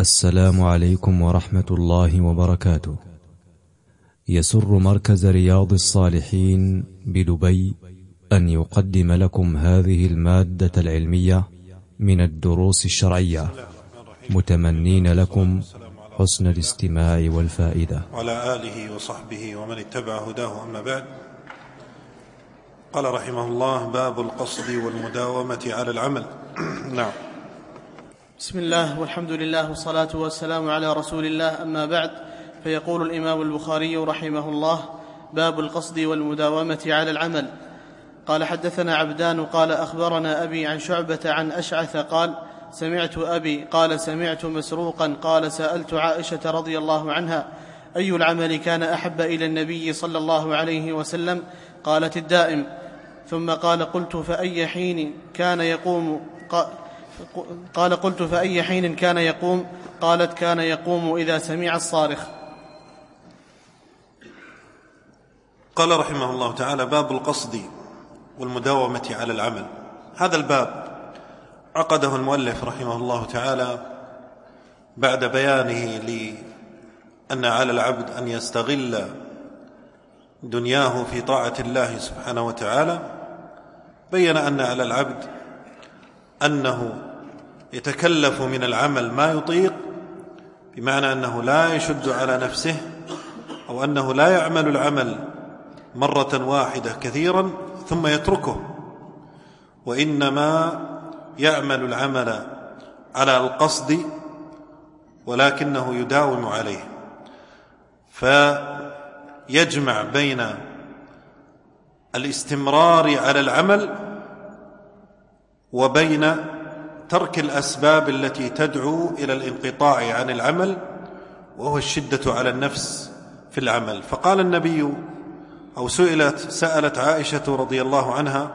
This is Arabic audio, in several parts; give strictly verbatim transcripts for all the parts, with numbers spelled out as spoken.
السلام عليكم ورحمة الله وبركاته. يسر مركز رياض الصالحين بدبي أن يقدم لكم هذه المادة العلمية من الدروس الشرعية، متمنين لكم حسن الاستماع والفائدة. وعلى آله وصحبه ومن اتبع هداه، أما بعد. قال رحمه الله: باب القصد والمداومة على العمل. نعم. بسم الله والحمد لله والصلاة والسلام على رسول الله، أما بعد. فيقول الإمام البخاري رحمه الله: باب القصد والمداومة على العمل. قال: حدثنا عبدان قال أخبرنا أبي عن شعبة عن أشعث قال: سمعت أبي قال سمعت مسروقا قال: سألت عائشة رضي الله عنها: أي العمل كان أحب إلى النبي صلى الله عليه وسلم؟ قالت: الدائم. ثم قال: قلت فأي حين كان يقوم؟ قال: قلت فأي حين كان يقوم؟ قالت: كان يقوم إذا سمع الصارخ. قال رحمه الله تعالى: باب القصد والمداومة على العمل. هذا الباب عقده المؤلف رحمه الله تعالى بعد بيانه لأن على العبد أن يستغل دنياه في طاعة الله سبحانه وتعالى. بين أن على العبد أنه يتكلف من العمل ما يطيق، بمعنى أنه لا يشد على نفسه، أو أنه لا يعمل العمل مرة واحدة كثيرا ثم يتركه، وإنما يعمل العمل على القصد ولكنه يداوم عليه، فيجمع بين الاستمرار على العمل وبين ترك الأسباب التي تدعو إلى الانقطاع عن العمل، وهو الشدة على النفس في العمل. فقال النبي، أو سئلت سألت عائشة رضي الله عنها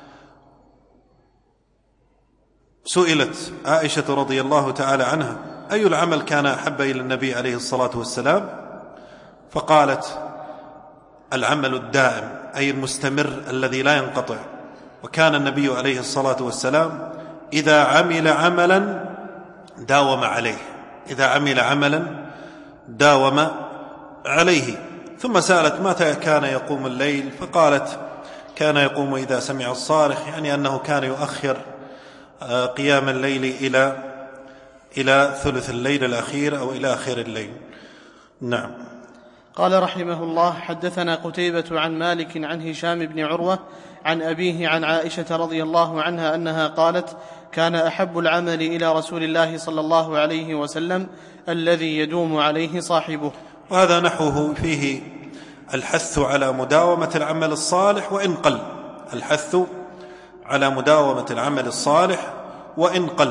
سئلت عائشة رضي الله تعالى عنها: أي العمل كان أحب إلى النبي عليه الصلاة والسلام؟ فقالت: العمل الدائم، أي المستمر الذي لا ينقطع. وكان النبي عليه الصلاة والسلام إذا عمل عملا داوم عليه، إذا عمل عملا داوم عليه. ثم سألت: متى كان يقوم الليل؟ فقالت: كان يقوم إذا سمع الصارخ، يعني أنه كان يؤخر قيام الليل إلى إلى ثلث الليل الأخير أو إلى آخر الليل. نعم. قال رحمه الله: حدثنا قتيبة عن مالك عن هشام بن عروة عن أبيه عن عائشة رضي الله عنها أنها قالت: كان أحب العمل إلى رسول الله صلى الله عليه وسلم الذي يدوم عليه صاحبه. وهذا نحوه فيه الحث على مداومة العمل الصالح وإن قل، الحث على مداومة العمل الصالح وإن قل،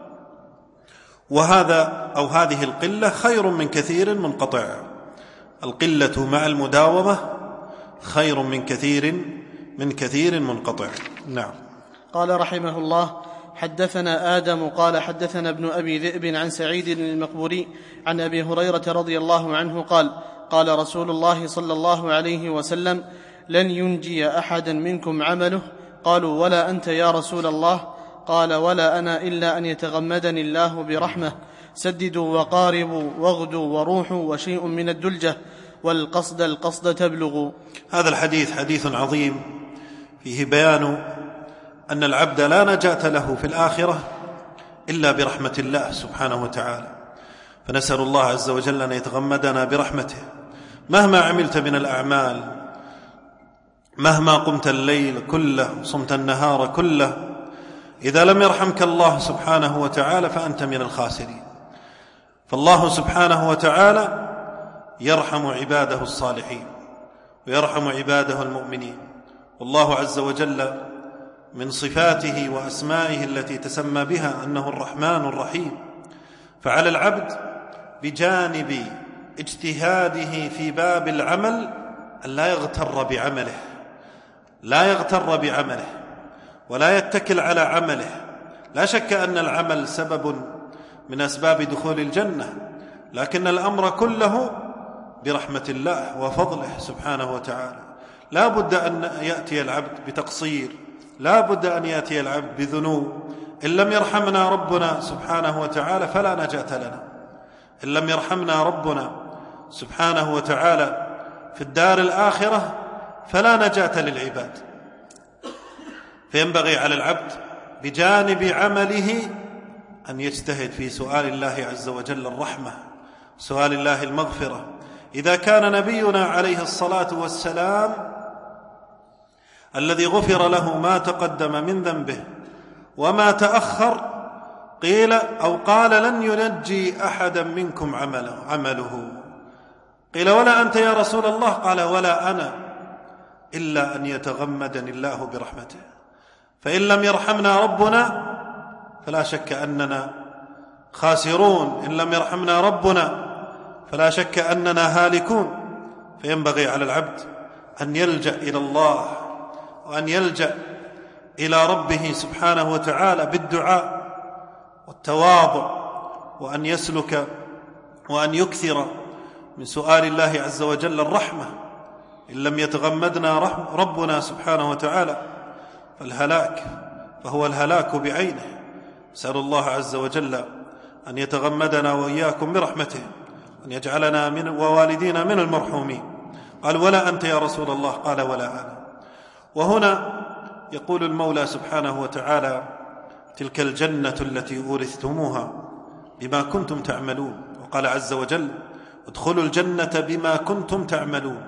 وهذا أو هذه القلة خير من كثير منقطع. القلة مع المداومة خير من كثير من كثير منقطع. نعم. قال رحمه الله: حدثنا آدم قال حدثنا ابن أبي ذئب عن سعيد المقبوري عن أبي هريرة رضي الله عنه قال: قال رسول الله صلى الله عليه وسلم: لن ينجي أحدا منكم عمله. قالوا: ولا أنت يا رسول الله؟ قال: ولا أنا إلا أن يتغمدني الله برحمة. سددوا وقاربوا واغدوا وروحوا وشيء من الدلجة، والقصد القصد تبلغوا. هذا الحديث حديث عظيم فيه بيان أن العبد لا نجاة له في الآخرة إلا برحمة الله سبحانه وتعالى. فنسأل الله عز وجل أن يتغمدنا برحمته. مهما عملت من الأعمال، مهما قمت الليل كله صمت النهار كله، إذا لم يرحمك الله سبحانه وتعالى فأنت من الخاسرين. فالله سبحانه وتعالى يرحم عباده الصالحين ويرحم عباده المؤمنين. والله عز وجل من صفاته وأسمائه التي تسمى بها أنه الرحمن الرحيم. فعلى العبد بجانب اجتهاده في باب العمل أن لا يغتر بعمله، لا يغتر بعمله ولا يتكل على عمله. لا شك أن العمل سبب من أسباب دخول الجنة، لكن الأمر كله برحمة الله وفضله سبحانه وتعالى. لا بد أن يأتي العبد بتقصير، لا بد أن يأتي العبد بذنوب. إن لم يرحمنا ربنا سبحانه وتعالى فلا نجاة لنا. إن لم يرحمنا ربنا سبحانه وتعالى في الدار الآخرة فلا نجاة للعباد. فينبغي على العبد بجانب عمله أن يجتهد في سؤال الله عز وجل الرحمة، سؤال الله المغفرة. إذا كان نبينا عليه الصلاة والسلام الذي غفر له ما تقدم من ذنبه وما تأخر قيل أو قال لن ينجي أحدا منكم عمله, عمله قيل ولا أنت يا رسول الله؟ قال ولا أنا إلا أن يتغمدني الله برحمته. فإن لم يرحمنا ربنا فلا شك أننا خاسرون، إن لم يرحمنا ربنا فلا شك أننا هالكون. فينبغي على العبد أن يلجأ إلى الله وأن يلجأ إلى ربه سبحانه وتعالى بالدعاء والتواضع، وأن يسلك وأن يكثر من سؤال الله عز وجل الرحمة. إن لم يتغمدنا ربنا سبحانه وتعالى فالهلاك فهو الهلاك بعينه. نسأل الله عز وجل أن يتغمدنا وإياكم برحمته وأن يجعلنا من ووالدينا من المرحومين. قال ولا أنت يا رسول الله؟ قال ولا أنا. وهنا يقول المولى سبحانه وتعالى تلك الجنة التي أورثتموها بما كنتم تعملون. وقال عز وجل ادخلوا الجنة بما كنتم تعملون.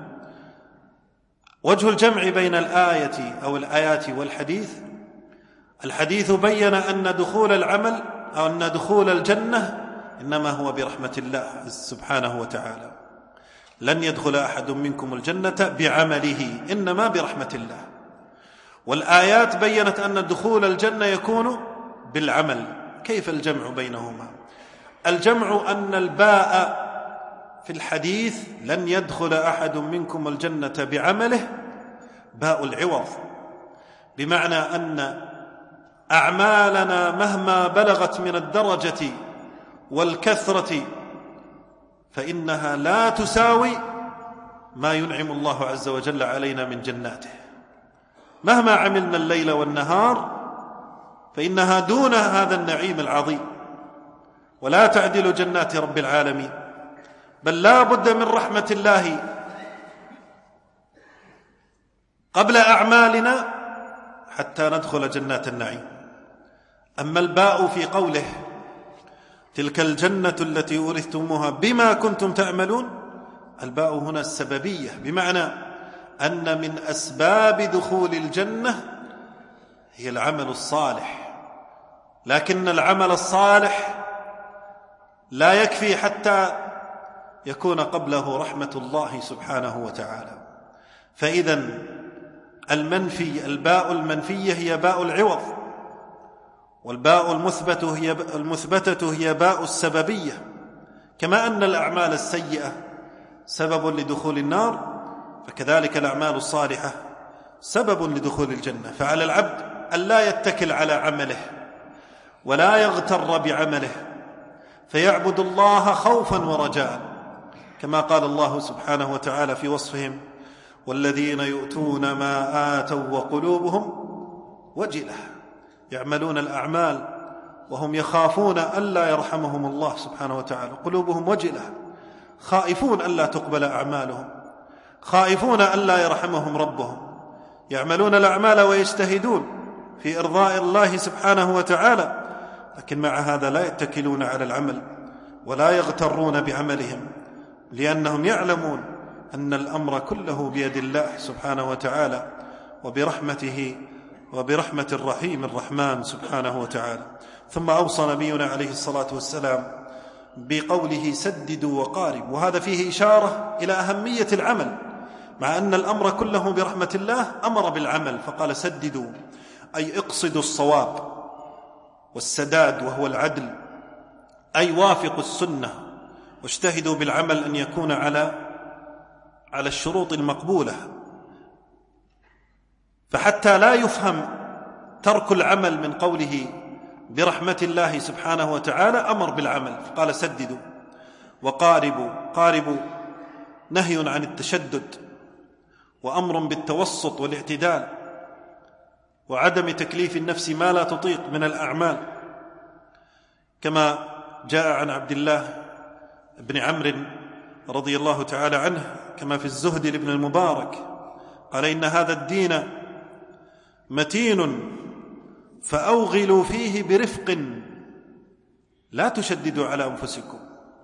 وجه الجمع بين الآية أو الآيات والحديث، الحديث بين أن دخول العمل أو أن دخول الجنة إنما هو برحمة الله سبحانه وتعالى. لن يدخل أحد منكم الجنة بعمله، إنما برحمة الله. والآيات بيّنت أن دخول الجنة يكون بالعمل. كيف الجمع بينهما؟ الجمع أن الباء في الحديث لن يدخل أحد منكم الجنة بعمله باء العوض، بمعنى أن أعمالنا مهما بلغت من الدرجة والكثرة فإنها لا تساوي ما ينعم الله عز وجل علينا من جناته. مهما عملنا الليل والنهار فإنها دون هذا النعيم العظيم، ولا تعدل جنات رب العالمين. بل لا بد من رحمة الله قبل أعمالنا حتى ندخل جنات النعيم. أما الباء في قوله تلك الجنة التي أورثتموها بما كنتم تعملون، الباء هنا السببية، بمعنى أن من أسباب دخول الجنة هي العمل الصالح. لكن العمل الصالح لا يكفي حتى يكون قبله رحمة الله سبحانه وتعالى. فإذا المنفي الباء المنفية هي باء العوض، والباء المثبتة هي المثبتة هي باء السببية. كما أن الأعمال السيئة سبب لدخول النار، فكذلك الأعمال الصالحة سبب لدخول الجنة. فعلى العبد أن لا يتكل على عمله ولا يغتر بعمله، فيعبد الله خوفا ورجاء، كما قال الله سبحانه وتعالى في وصفهم والذين يؤتون ما آتوا وقلوبهم وجلة، يعملون الأعمال وهم يخافون ألا يرحمهم الله سبحانه وتعالى، قلوبهم وجلة، خائفون ألا تقبل أعمالهم، خائفون ألا يرحمهم ربهم، يعملون الأعمال ويجتهدون في إرضاء الله سبحانه وتعالى، لكن مع هذا لا يتكلون على العمل ولا يغترون بعملهم، لأنهم يعلمون أن الأمر كله بيد الله سبحانه وتعالى وبرحمته وبرحمة الرحيم الرحمن سبحانه وتعالى. ثم أوصى نبينا عليه الصلاة والسلام بقوله سددوا وقاربوا، وهذا فيه إشارة إلى أهمية العمل، مع أن الأمر كله برحمة الله أمر بالعمل فقال سددوا، أي اقصدوا الصواب، والسداد وهو العدل، أي وافقوا السنة واجتهدوا بالعمل أن يكون على على الشروط المقبولة. فحتى لا يفهم ترك العمل من قوله برحمة الله سبحانه وتعالى أمر بالعمل فقال سددوا وقاربوا. قاربوا نهي عن التشدد وأمر بالتوسط والاعتدال وعدم تكليف النفس ما لا تطيق من الأعمال، كما جاء عن عبد الله بن عمرو رضي الله تعالى عنه كما في الزهد لابن المبارك قال: إن هذا الدين متين فأوغلوا فيه برفق لا تشددوا على أنفسكم،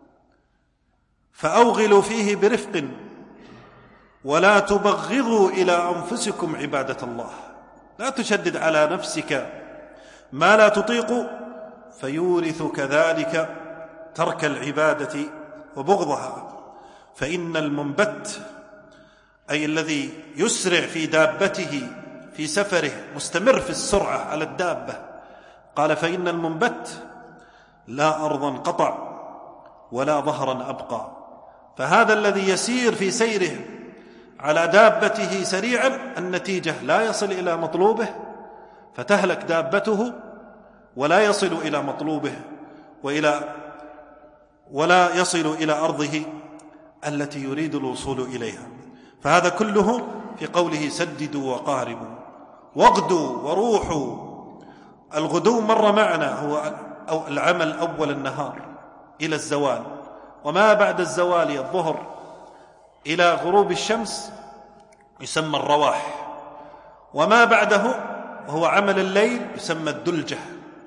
فأوغلوا فيه برفق ولا تبغضوا إلى أنفسكم عبادة الله. لا تشدد على نفسك ما لا تطيق فيورث كذلك ترك العبادة وبغضها. فإن المنبت أي الذي يسرع في دابته في سفره مستمر في السرعة على الدابة، قال: فإن المنبت لا أرضا قطع ولا ظهرا أبقى. فهذا الذي يسير في سيره على دابته سريعا النتيجة لا يصل إلى مطلوبه فتهلك دابته ولا يصل إلى مطلوبه وإلى ولا يصل إلى أرضه التي يريد الوصول إليها. فهذا كله في قوله: سددوا وقاربوا واغدوا وروحوا. الغدو مر معنا هو العمل أول النهار إلى الزوال، وما بعد الزوال الظهر إلى غروب الشمس يسمى الرواح، وما بعده وهو عمل الليل يسمى الدلجة.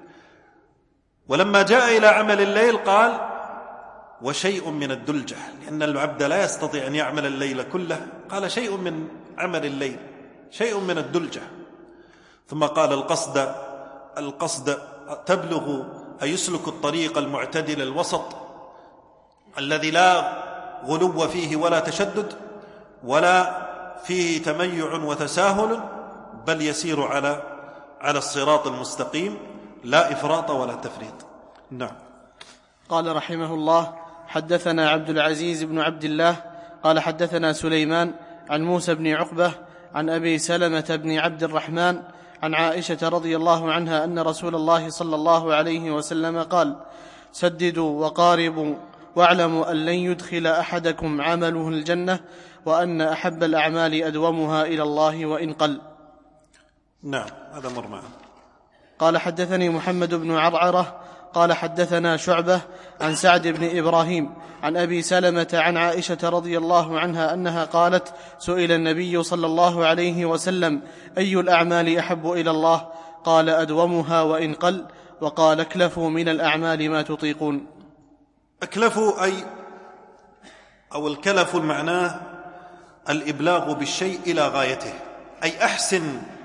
ولما جاء إلى عمل الليل قال: وشيء من الدلجة، لأن العبد لا يستطيع أن يعمل الليل كله، قال: شيء من عمل الليل، شيء من الدلجة. ثم قال: القصد القصد تبلغ أي يسلك الطريق المعتدل الوسط الذي لا غلو فيه ولا تشدد ولا فيه تميع وتساهل، بل يسير على على الصراط المستقيم، لا إفراط ولا تفريط. نعم. قال رحمه الله: حدثنا عبد العزيز بن عبد الله قال حدثنا سليمان عن موسى بن عقبة عن أبي سلمة بن عبد الرحمن عن عائشة رضي الله عنها أن رسول الله صلى الله عليه وسلم قال: سددوا وقاربوا واعلموا أن لن يدخل أحدكم عمله الجنة وأن أحب الأعمال أدومها إلى الله وإن قل. نعم، هذا مر معه. قال حدثني محمد بن عرعرة قال حدثنا شعبة عن سعد بن إبراهيم عن أبي سلمة عن عائشة رضي الله عنها أنها قالت: سئل النبي صلى الله عليه وسلم: أي الأعمال أحب إلى الله؟ قال: أدومها وإن قل. وقال: اكلفوا من الأعمال ما تطيقون. اكلفوا أي أو الكلف معناه الإبلاغ بالشيء إلى غايته، أي أحسن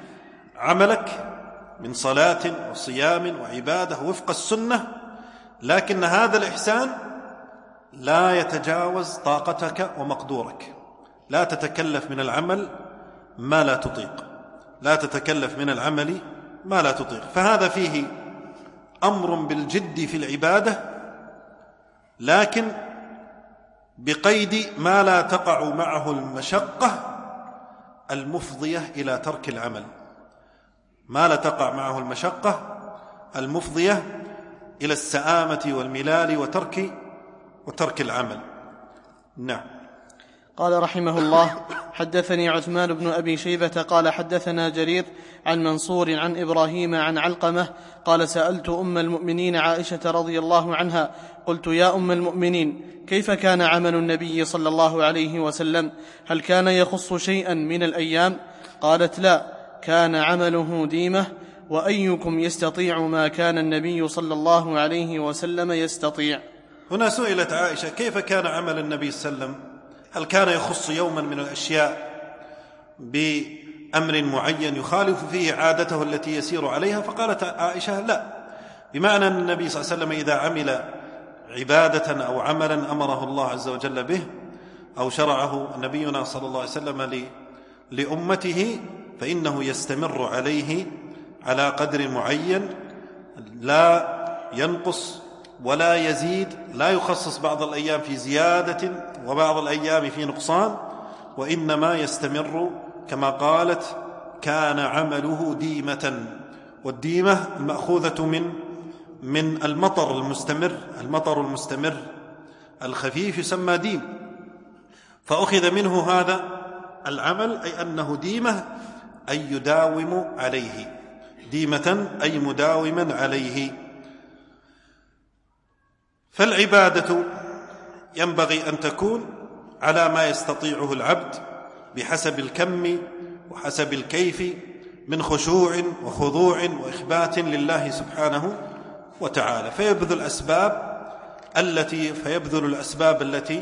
عملك من صلاة وصيام وعبادة وفق السنة، لكن هذا الإحسان لا يتجاوز طاقتك ومقدورك. لا تتكلف من العمل ما لا تطيق، لا تتكلف من العمل ما لا تطيق. فهذا فيه أمر بالجد في العبادة، لكن بقيد ما لا تقع معه المشقة المفضية إلى ترك العمل، ما لا تقع معه المشقة المفضية إلى السآمة والملال وترك وترك العمل. نعم. قال رحمه الله: حدثني عثمان بن أبي شيبة قال حدثنا جرير عن منصور عن إبراهيم عن علقمة قال: سألت أم المؤمنين عائشة رضي الله عنها قلت: يا أم المؤمنين، كيف كان عمل النبي صلى الله عليه وسلم؟ هل كان يخص شيئا من الأيام؟ قالت: لا، كان عمله ديمة. وأيكم يستطيع ما كان النبي صلى الله عليه وسلم يستطيع؟ هنا سئلت عائشة: كيف كان عمل النبي صلى الله عليه وسلم؟ هل كان يخص يوما من الأشياء بأمر معين يخالف فيه عادته التي يسير عليها؟ فقالت عائشة: لا، بمعنى أن النبي صلى الله عليه وسلم إذا عمل عبادة أو عملا أمره الله عز وجل به أو شرعه نبينا صلى الله عليه وسلم لأمته فإنه يستمر عليه على قدر معين، لا ينقص ولا يزيد، لا يخصص بعض الأيام في زيادة وبعض الأيام في نقصان، وإنما يستمر كما قالت: كان عمله ديمة. والديمة المأخوذة من من المطر المستمر، المطر المستمر الخفيف يسمى ديم، فأخذ منه هذا العمل أي أنه ديمة، أي يداوم عليه، ديمة أي مداوما عليه. فالعبادة ينبغي أن تكون على ما يستطيعه العبد بحسب الكم وحسب الكيف من خشوع وخضوع وإخبات لله سبحانه وتعالى، فيبذل الأسباب التي فيبذل الأسباب التي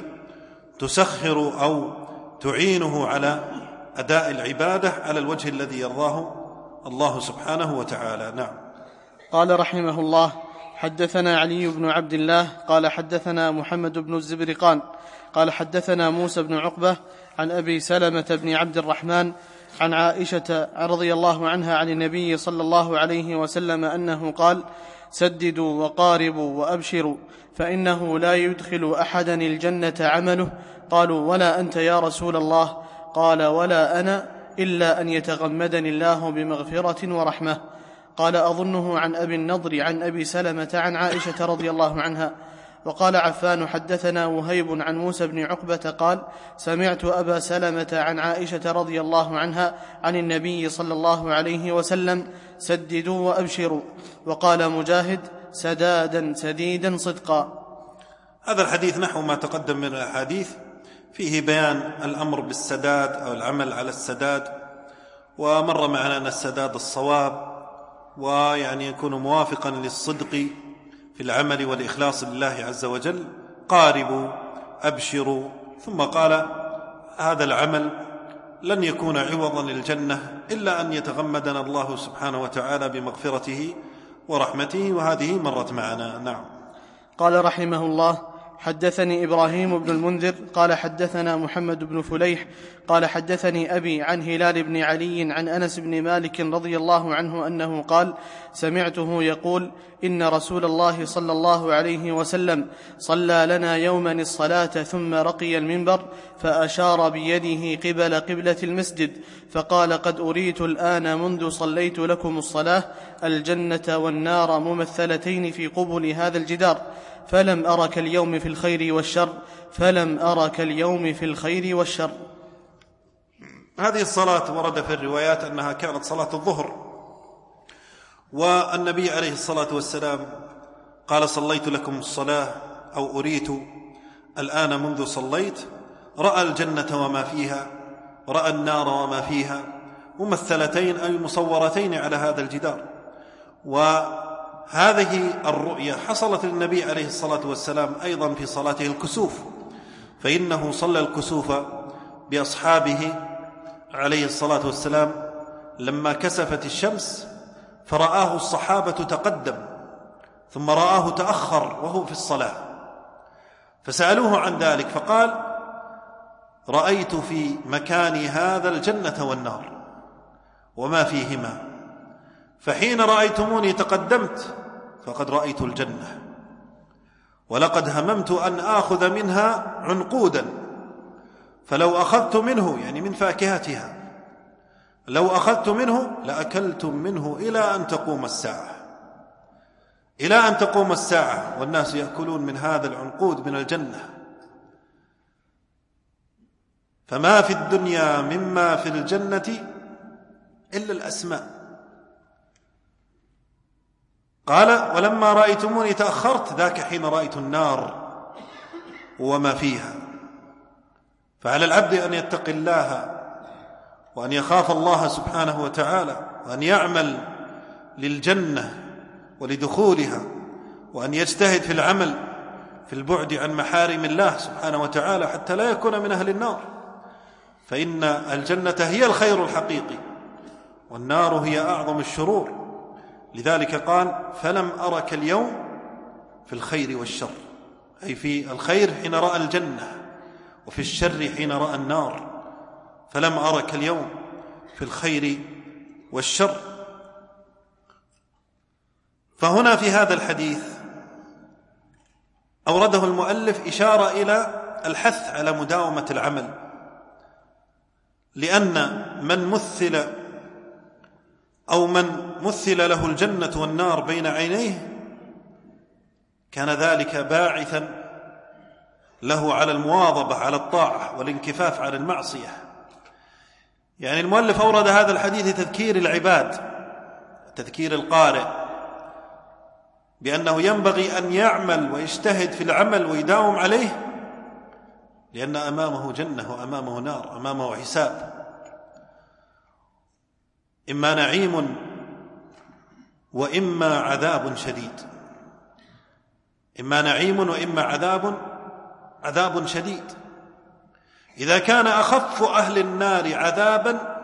تسخر أو تعينه على أداء العبادة على الوجه الذي يرضاه الله سبحانه وتعالى. نعم. قال رحمه الله: حدثنا علي بن عبد الله قال حدثنا محمد بن الزبرقان قال حدثنا موسى بن عقبة عن أبي سلمة بن عبد الرحمن عن عائشة رضي الله عنها عن النبي صلى الله عليه وسلم أنه قال: سددوا وقاربوا وأبشروا، فإنه لا يدخل أحدا الجنة عمله. قالوا: ولا أنت يا رسول الله؟ قال: ولا أنا، إلا أن يتغمدني الله بمغفرة ورحمة. قال: أظنه عن أبي النضر عن أبي سلمة عن عائشة رضي الله عنها. وقال عفان: حدثنا وهيب عن موسى بن عقبة قال: سمعت أبا سلمة عن عائشة رضي الله عنها عن النبي صلى الله عليه وسلم: سددوا وأبشروا. وقال مجاهد: سدادا سديدا صدقا. هذا الحديث نحو ما تقدم من الأحاديث، فيه بيان الأمر بالسداد أو العمل على السداد، ومر معنا أن السداد الصواب، ويعني يكون موافقا للصدق في العمل والإخلاص لله عز وجل. قاربوا أبشروا، ثم قال: هذا العمل لن يكون عوضا للجنة إلا أن يتغمدنا الله سبحانه وتعالى بمغفرته ورحمته، وهذه مرت معنا. نعم. قال رحمه الله: حدثني إبراهيم بن المنذر قال حدثنا محمد بن فليح قال حدثني أبي عن هلال بن علي عن أنس بن مالك رضي الله عنه أنه قال: سمعته يقول: إن رسول الله صلى الله عليه وسلم صلى لنا يوما الصلاة ثم رقي المنبر فأشار بيده قبل قبلة المسجد فقال: قد أريت الآن منذ صليت لكم الصلاة الجنة والنار ممثلتين في قبل هذا الجدار، فلم أرك اليوم في الخير والشر فلم أرك اليوم في الخير والشر. هذه الصلاة ورد في الروايات أنها كانت صلاة الظهر، والنبي عليه الصلاة والسلام قال: صليت لكم الصلاة أو أريت الآن منذ صليت، رأى الجنة وما فيها، رأى النار وما فيها ممثلتين أي مصورتين على هذا الجدار. وهذه الرؤية حصلت للنبي عليه الصلاة والسلام أيضا في صلاته الكسوف، فإنه صلى الكسوف بأصحابه عليه الصلاة والسلام لما كسفت الشمس، فرآه الصحابة تقدم ثم رآه تأخر وهو في الصلاة، فسألوه عن ذلك فقال: رأيت في مكان هذا الجنة والنار وما فيهما، فحين رأيتموني تقدمت فقد رأيت الجنة، ولقد هممت أن آخذ منها عنقودا، فلو أخذت منه يعني من فاكهتها لو أخذت منه لأكلتم منه إلى أن تقوم الساعة، إلى أن تقوم الساعة والناس يأكلون من هذا العنقود من الجنة، فما في الدنيا مما في الجنة إلا الأسماء. قال: ولما رأيتموني تأخرت ذاك حين رأيت النار وما فيها. فعلى العبد أن يتقي الله وأن يخاف الله سبحانه وتعالى، وأن يعمل للجنة ولدخولها، وأن يجتهد في العمل في البعد عن محارم الله سبحانه وتعالى حتى لا يكون من أهل النار، فإن الجنة هي الخير الحقيقي والنار هي أعظم الشرور. لذلك قال: فلم أرك اليوم في الخير والشر، أي في الخير حين رأى الجنة، وفي الشر حين رأى النار، فلم أرك اليوم في الخير والشر. فهنا في هذا الحديث أورده المؤلف إشارة إلى الحث على مداومة العمل، لأن من مثل أو من مثل له الجنة والنار بين عينيه كان ذلك باعثا له على المواظبة على الطاعة والانكفاف عن المعصية. يعني المؤلف أورد هذا الحديث لتذكير العباد، تذكير القارئ بأنه ينبغي أن يعمل ويجتهد في العمل ويداوم عليه لأن أمامه جنة وأمامه نار، أمامه حساب، إما نعيم وإما عذاب شديد، إما نعيم وإما عذاب عذاب شديد. إذا كان أخف أهل النار عذابا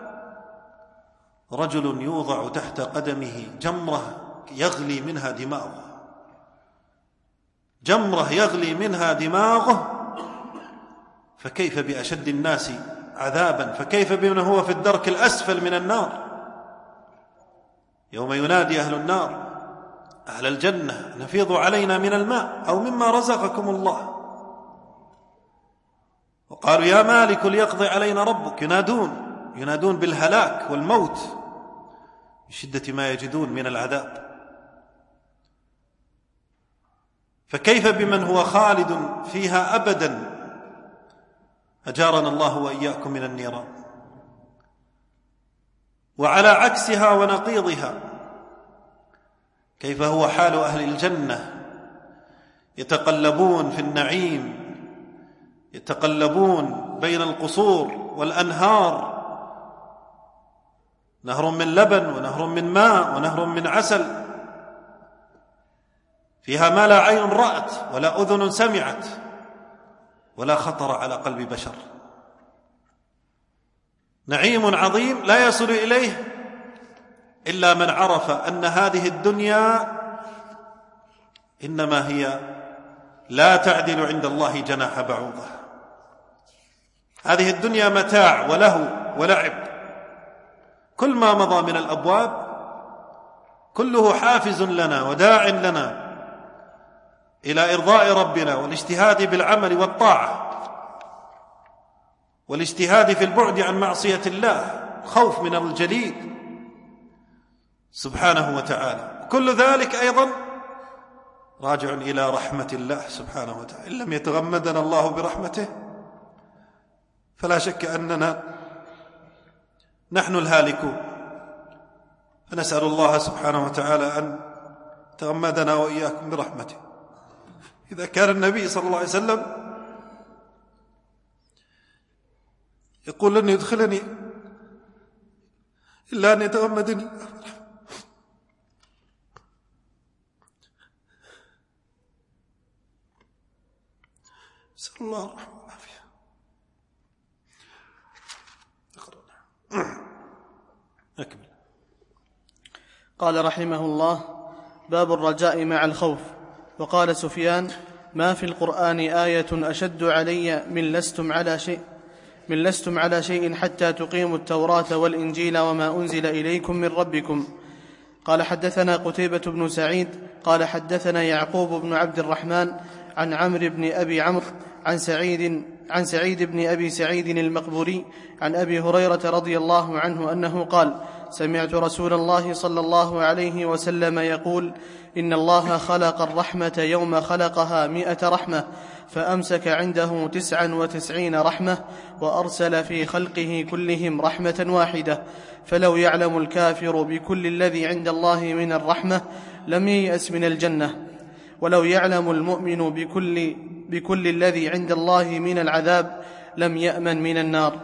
رجل يوضع تحت قدمه جمرة يغلي منها دماغه، جمرة يغلي منها دماغه، فكيف بأشد الناس عذابا، فكيف بمن هو في الدرك الأسفل من النار؟ يوم ينادي أهل النار أهل الجنة نفيضوا علينا من الماء أو مما رزقكم الله، وقالوا يا مالك ليقضي علينا ربك، ينادون ينادون بالهلاك والموت بشدة ما يجدون من العذاب. فكيف بمن هو خالد فيها أبدا، أجارنا الله وإياكم من النيران. وعلى عكسها ونقيضها كيف هو حال أهل الجنة، يتقلبون في النعيم، يتقلبون بين القصور والأنهار، نهر من لبن ونهر من ماء ونهر من عسل، فيها ما لا عين رأت ولا أذن سمعت ولا خطر على قلب بشر. نعيم عظيم لا يصل إليه إلا من عرف أن هذه الدنيا إنما هي لا تعدل عند الله جناح بعوضة. هذه الدنيا متاع ولهو ولعب، كل ما مضى من الأبواب كله حافز لنا وداع لنا إلى إرضاء ربنا والاجتهاد بالعمل والطاعة والاجتهاد في البعد عن معصية الله، خوف من الجليل سبحانه وتعالى. كل ذلك أيضا راجع إلى رحمة الله سبحانه وتعالى. إن لم يتغمدنا الله برحمته فلا شك أننا نحن الهالكون، فنسأل الله سبحانه وتعالى أن تغمدنا وإياكم برحمته. إذا كان النبي صلى الله عليه وسلم يقول لن يدخلني إلا أن يتغمدني، نسأل الله الرحمة والعافية. أكمل. قال رحمه الله: باب الرجاء مع الخوف. وقال سفيان: ما في القرآن آية أشد علي من لستم على شيء من لستم على شيء حتى تقيموا التوراة والإنجيل وما أنزل إليكم من ربكم. قال حدثنا قتيبة بن سعيد قال حدثنا يعقوب بن عبد الرحمن عن عمرو بن أبي عمرو عن سعيد عن سعيد بن أبي سعيد المقبوري عن أبي هريرة رضي الله عنه أنه قال: سمعت رسول الله صلى الله عليه وسلم يقول: إن الله خلق الرحمة يوم خلقها مئة رحمة، فأمسك عنده تسعا وتسعين رحمة، وأرسل في خلقه كلهم رحمة واحدة، فلو يعلم الكافر بكل الذي عند الله من الرحمة لم ييأس من الجنة، ولو يعلم المؤمن بكل, بكل الذي عند الله من العذاب لم يأمن من النار.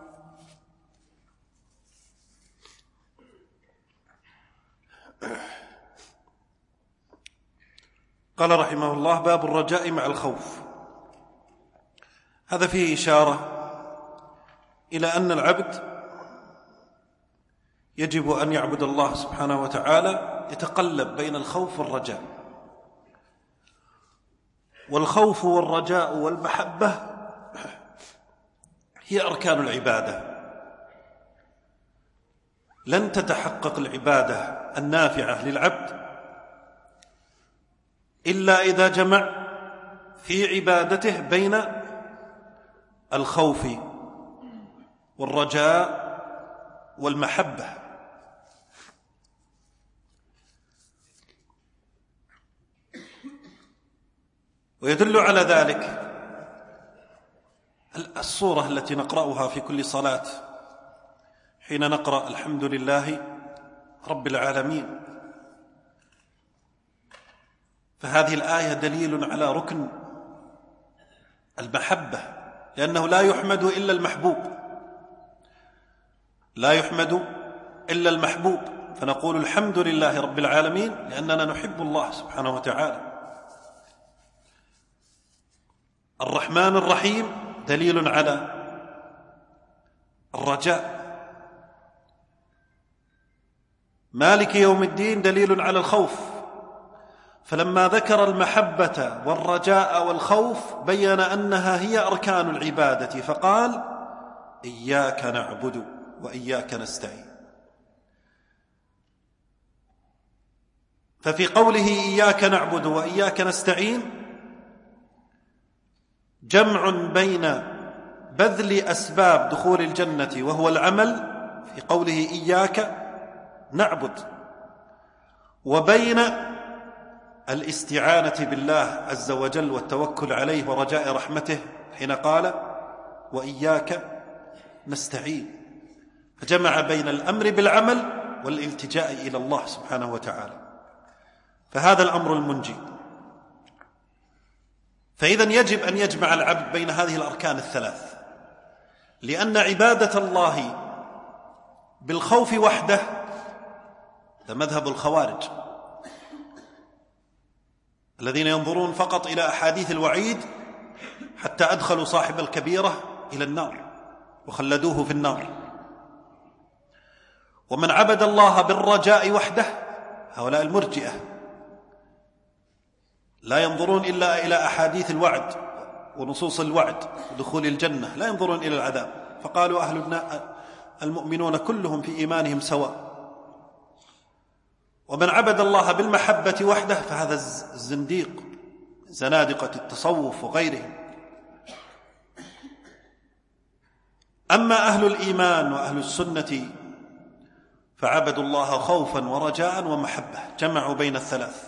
قال رحمه الله: باب الرجاء مع الخوف. هذا فيه إشارة إلى أن العبد يجب أن يعبد الله سبحانه وتعالى يتقلب بين الخوف والرجاء. والخوف والرجاء والمحبة هي أركان العبادة. لن تتحقق العبادة النافعة للعبد إلا إذا جمع في عبادته بين الخوف والرجاء والمحبة. ويدل على ذلك الصورة التي نقرأها في كل صلاة حين نقرأ الحمد لله رب العالمين، فهذه الآية دليل على ركن المحبة لأنه لا يحمد إلا المحبوب، لا يحمد إلا المحبوب، فنقول الحمد لله رب العالمين لأننا نحب الله سبحانه وتعالى. الرحمن الرحيم دليل على الرجاء، مالك يوم الدين دليل على الخوف، فلما ذكر المحبة والرجاء والخوف بين أنها هي أركان العبادة، فقال إياك نعبد وإياك نستعين. ففي قوله إياك نعبد وإياك نستعين جمع بين بذل أسباب دخول الجنة وهو العمل في قوله إياك نعبد، وبين الاستعانة بالله عز وجل والتوكل عليه ورجاء رحمته حين قال وإياك نستعين، فجمع بين الأمر بالعمل والالتجاء إلى الله سبحانه وتعالى، فهذا الأمر المنجي. فإذا يجب أن يجمع العبد بين هذه الأركان الثلاث، لأن عبادة الله بالخوف وحده هذا مذهب الخوارج الذين ينظرون فقط إلى أحاديث الوعيد حتى أدخلوا صاحب الكبيرة إلى النار وخلدوه في النار. ومن عبد الله بالرجاء وحده هؤلاء المرجئة لا ينظرون إلا إلى أحاديث الوعد ونصوص الوعد ودخول الجنة، لا ينظرون إلى العذاب، فقالوا أهل المؤمنون كلهم في إيمانهم سواء. ومن عبد الله بالمحبة وحده فهذا الزنديق زنادقة التصوف وغيرهم. أما أهل الإيمان وأهل السنة فعبدوا الله خوفا ورجاء ومحبة، جمعوا بين الثلاث،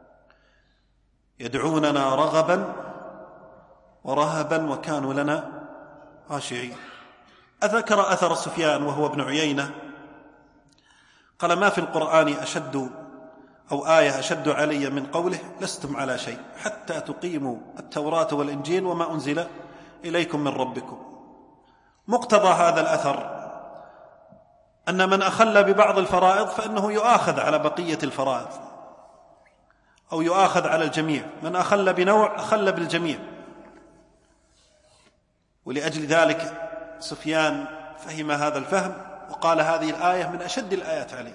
يدعوننا رغبا ورهبا وكانوا لنا خاشعين. أذكر أثر سفيان وهو ابن عيينة قال ما في القرآن أشد أو آية أشد علي من قوله لستم على شيء حتى تقيموا التوراة والإنجيل وما أنزل إليكم من ربكم. مقتضى هذا الأثر أن من أخل ببعض الفرائض فإنه يؤاخذ على بقية الفرائض أو يؤاخذ على الجميع، من أخل بنوع أخل بالجميع. ولأجل ذلك سفيان فهم هذا الفهم وقال هذه الآية من أشد الآيات عليه.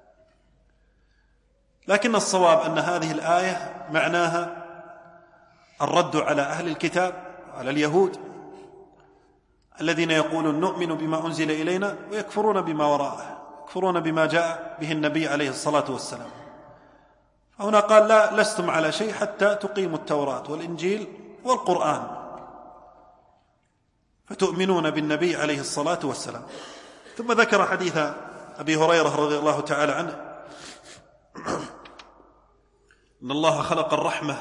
لكن الصواب أن هذه الآية معناها الرد على أهل الكتاب وعلى اليهود الذين يقولون نؤمن بما أنزل إلينا ويكفرون بما وراءه، يكفرون بما جاء به النبي عليه الصلاة والسلام. هنا قال لا لستم على شيء حتى تقيموا التوراة والإنجيل والقرآن، فتؤمنون بالنبي عليه الصلاة والسلام. ثم ذكر حديث أبي هريرة رضي الله تعالى عنه إن الله خلق الرحمة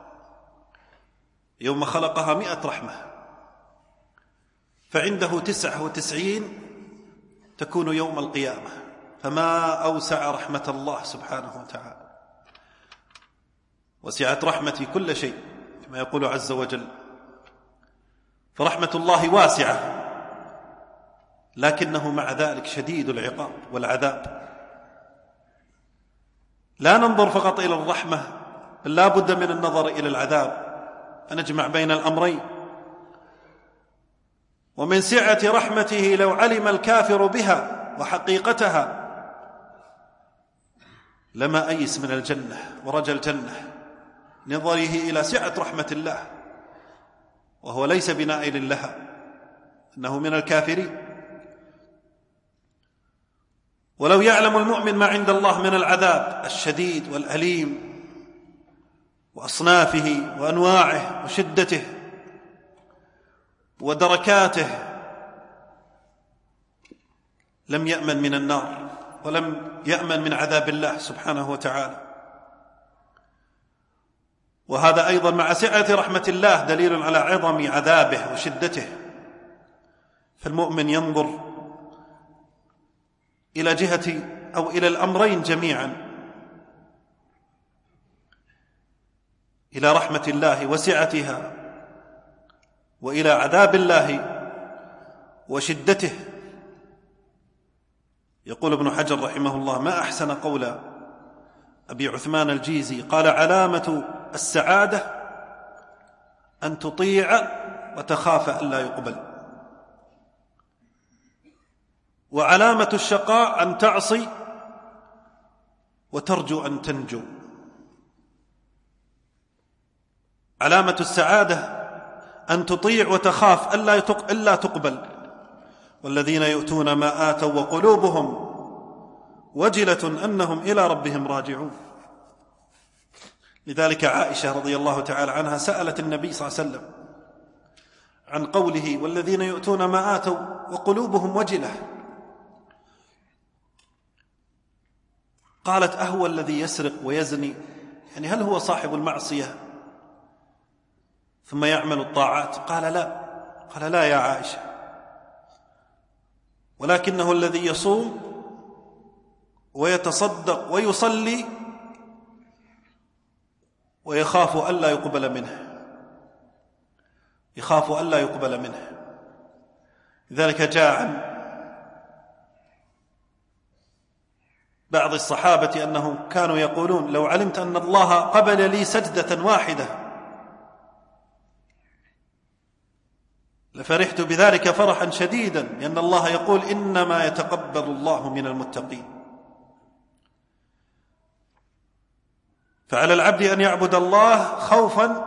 يوم خلقها مئة رحمة، فعنده تسعة وتسعين تكون يوم القيامة، فما أوسع رحمة الله سبحانه وتعالى. وسعت رحمتي كل شيء كما يقول عز وجل، فرحمة الله واسعة لكنه مع ذلك شديد العقاب والعذاب. لا ننظر فقط إلى الرحمة بل لا بد من النظر إلى العذاب، فنجمع بين الأمرين. ومن سعة رحمته لو علم الكافر بها وحقيقتها لما أيس من الجنة ورجى الجنة، نظره إلى سعة رحمة الله وهو ليس بنائل لها، إنه من الكافرين. ولو يعلم المؤمن ما عند الله من العذاب الشديد والأليم وأصنافه وأنواعه وشدته ودركاته لم يأمن من النار ولم يأمن من عذاب الله سبحانه وتعالى. وهذا أيضا مع سعة رحمة الله دليل على عظم عذابه وشدته، فالمؤمن ينظر إلى جهة أو إلى الأمرين جميعا، إلى رحمة الله وسعتها وإلى عذاب الله وشدته. يقول ابن حجر رحمه الله: ما أحسن قول أبي عثمان الجيزي، قال: علامة السعادة أن تطيع وتخاف ألا يقبل، وعلامة الشقاء أن تعصي وترجو أن تنجو. علامة السعادة أن تطيع وتخاف ألا تقبل، والذين يؤتون ما آتوا وقلوبهم وجلة أنهم إلى ربهم راجعون. لذلك عائشة رضي الله تعالى عنها سألت النبي صلى الله عليه وسلم عن قوله: والذين يؤتون ما آتوا وقلوبهم وجلة، قالت: أهو الذي يسرق ويزني؟ يعني هل هو صاحب المعصية ثم يعمل الطاعات؟ قال: لا. قال: لا يا عائشة، ولكنه الذي يصوم ويتصدق ويصلي ويخاف ألا يقبل منه، يخاف ألا يقبل منه. لذلك جاء عن بعض الصحابة أنهم كانوا يقولون: لو علمت أن الله قبل لي سجدة واحدة لفرحت بذلك فرحا شديدا، لأن الله يقول: إنما يتقبل الله من المتقين. فعلى العبد أن يعبد الله خوفا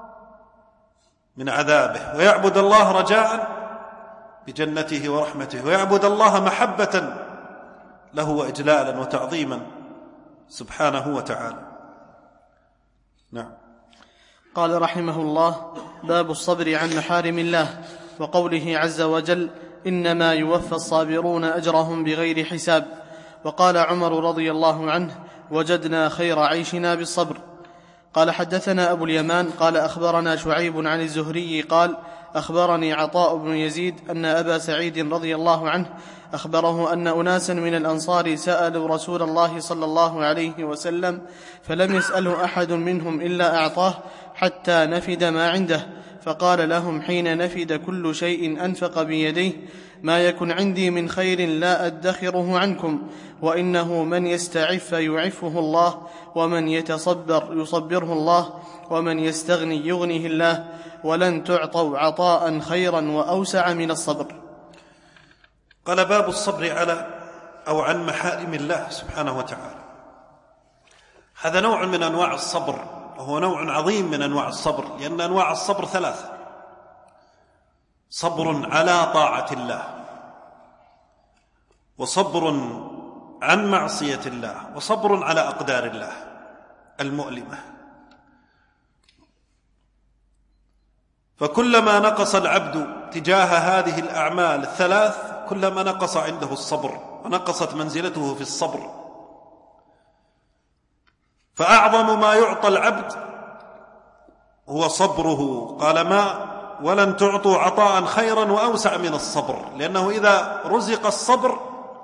من عذابه، ويعبد الله رجاء بجنته ورحمته، ويعبد الله محبة له وإجلالا وتعظيما سبحانه وتعالى. نعم. قال رحمه الله: باب الصبر عن محارم الله، وقوله عز وجل: إنما يوفى الصابرون أجرهم بغير حساب. وقال عمر رضي الله عنه: وجدنا خير عيشنا بالصبر. قال حدثنا أبو اليمان قال أخبرنا شعيب عن الزهري قال أخبرني عطاء بن يزيد أن أبا سعيد رضي الله عنه أخبره أن أناسا من الأنصار سألوا رسول الله صلى الله عليه وسلم فلم يسأله أحد منهم إلا أعطاه حتى نفد ما عنده، فقال لهم حين نفد كل شيء أنفق بيديه: ما يكن عندي من خير لا أدخره عنكم، وإنه من يستعف يعفه الله، ومن يتصبر يصبره الله، ومن يستغني يغنيه الله، ولن تعطوا عطاء خيرا وأوسع من الصبر. قال: باب الصبر على أو عن محارم الله سبحانه وتعالى. هذا نوع من أنواع الصبر، وهو نوع عظيم من أنواع الصبر، لأن أنواع الصبر ثلاثة: صبر على طاعة الله، وصبر عن معصية الله، وصبر على أقدار الله المؤلمة. فكلما نقص العبد تجاه هذه الأعمال الثلاث كلما نقص عنده الصبر، ونقصت منزلته في الصبر. فأعظم ما يعطى العبد هو صبره. قال: ما ولن تعطوا عطاء خيرا وأوسع من الصبر، لأنه إذا رزق الصبر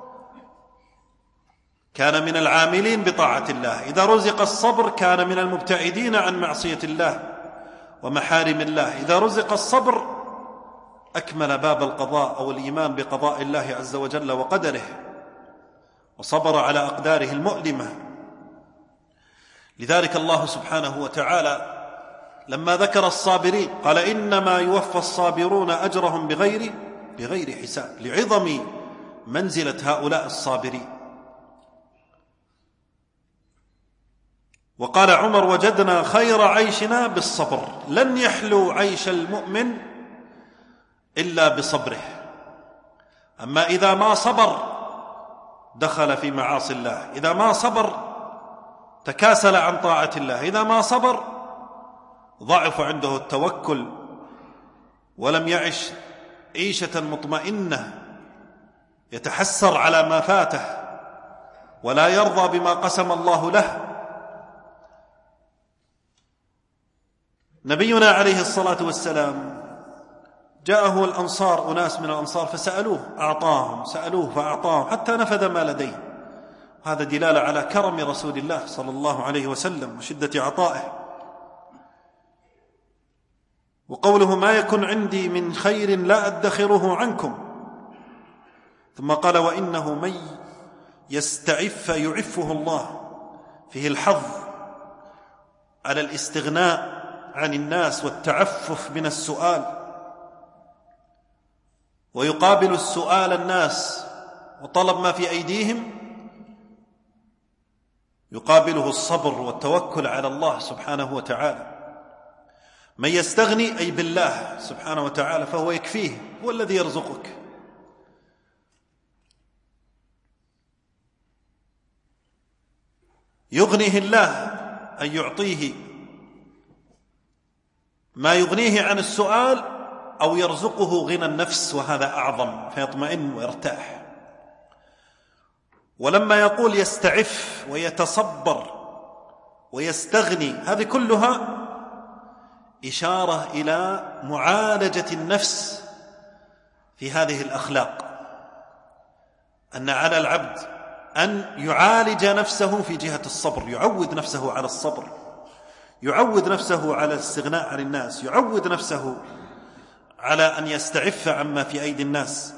كان من العاملين بطاعة الله، إذا رزق الصبر كان من المبتعدين عن معصية الله ومحارم الله، إذا رزق الصبر أكمل باب القضاء أو الإيمان بقضاء الله عز وجل وقدره، وصبر على أقداره المؤلمة. لذلك الله سبحانه وتعالى لما ذكر الصابرين قال: إنما يوفى الصابرون أجرهم بغير بغير حساب، لعظم منزلة هؤلاء الصابرين. وقال عمر: وجدنا خير عيشنا بالصبر. لن يحلو عيش المؤمن إلا بصبره. أما إذا ما صبر دخل في معاصي الله، إذا ما صبر تكاسل عن طاعة الله، إذا ما صبر ضعف عنده التوكل ولم يعش عيشة مطمئنة، يتحسر على ما فاته ولا يرضى بما قسم الله له. نبينا عليه الصلاة والسلام جاءه الأنصار، أناس من الأنصار، فسألوه أعطاهم، سألوه فأعطاهم حتى نفذ ما لديه. هذا دلالة على كرم رسول الله صلى الله عليه وسلم وشدة عطائه. وقوله ما يكن عندي من خير لا أدخره عنكم. ثم قال وإنه من يستعف يعفه الله، فيه الحظ على الاستغناء عن الناس والتعفف من السؤال، ويقابل السؤال الناس وطلب ما في أيديهم يقابله الصبر والتوكل على الله سبحانه وتعالى. من يستغني أي بالله سبحانه وتعالى فهو يكفيه، هو الذي يرزقك. يغنيه الله أن يعطيه ما يغنيه عن السؤال، أو يرزقه غنى النفس، وهذا أعظم، فيطمئن ويرتاح. ولما يقول يستعف ويتصبر ويستغني، هذه كلها إشارة إلى معالجة النفس في هذه الأخلاق، أن على العبد أن يعالج نفسه في جهة الصبر، يعود نفسه على الصبر، يعود نفسه على الاستغناء عن الناس، يعود نفسه على أن يستعف عما في أيدي الناس.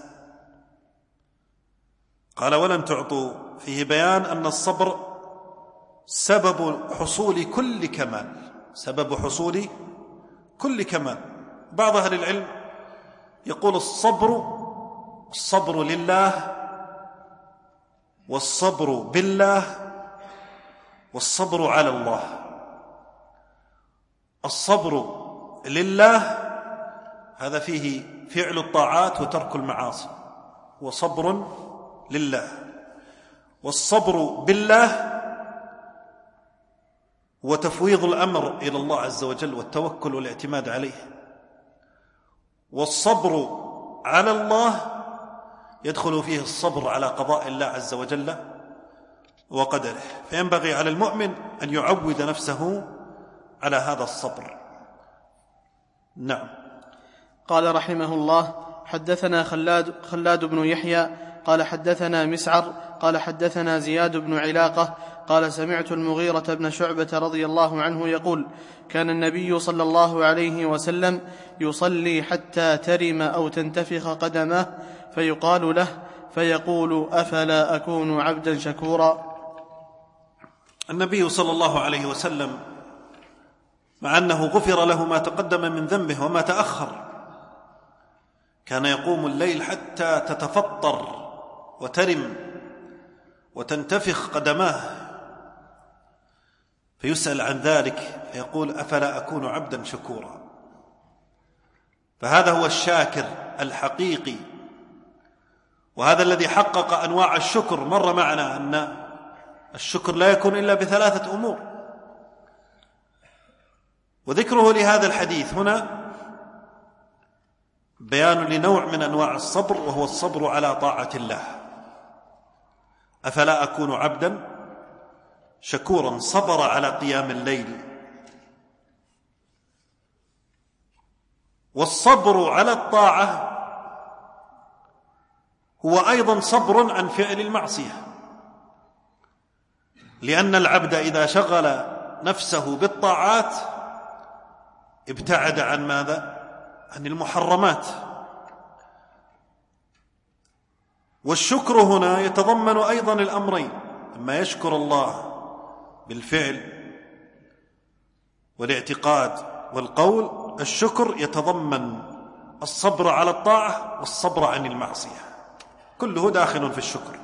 قال ولن تعطوا، فيه بيان أن الصبر سبب حصول كل كمال، سبب حصول كل كمال. بعض أهل العلم يقول الصبر الصبر لله، والصبر بالله، والصبر على الله. الصبر لله هذا فيه فعل الطاعات وترك المعاصي، وصبر لله. والصبر بالله وتفويض الأمر إلى الله عز وجل والتوكل والاعتماد عليه. والصبر على الله يدخل فيه الصبر على قضاء الله عز وجل وقدره. فينبغي على المؤمن أن يعود نفسه على هذا الصبر. نعم. قال رحمه الله حدثنا خلاد, خلاد بن يحيى قال حدثنا مسعر قال حدثنا زياد بن علاقة قال سمعت المغيرة بن شعبة رضي الله عنه يقول كان النبي صلى الله عليه وسلم يصلي حتى ترم أو تنتفخ قدمه فيقال له فيقول أفلا أكون عبدا شكورا. النبي صلى الله عليه وسلم مع أنه غفر له ما تقدم من ذنبه وما تأخر كان يقوم الليل حتى تتفطر وترم وتنتفخ قدماه، فيسأل عن ذلك فيقول أفلا أكون عبدا شكورا. فهذا هو الشاكر الحقيقي، وهذا الذي حقق أنواع الشكر. مر معنا أن الشكر لا يكون إلا بثلاثة أمور، وذكره لهذا الحديث هنا بيان لنوع من أنواع الصبر، وهو الصبر على طاعة الله. أفلا أكون عبدا شكورا، صبر على قيام الليل. والصبر على الطاعة هو أيضا صبر عن فعل المعصية، لأن العبد إذا شغل نفسه بالطاعات ابتعد عن ماذا؟ عن المحرمات. والشكر هنا يتضمن أيضا الأمرين، أما يشكر الله بالفعل والاعتقاد والقول، الشكر يتضمن الصبر على الطاعة والصبر عن المعصية، كله داخل في الشكر.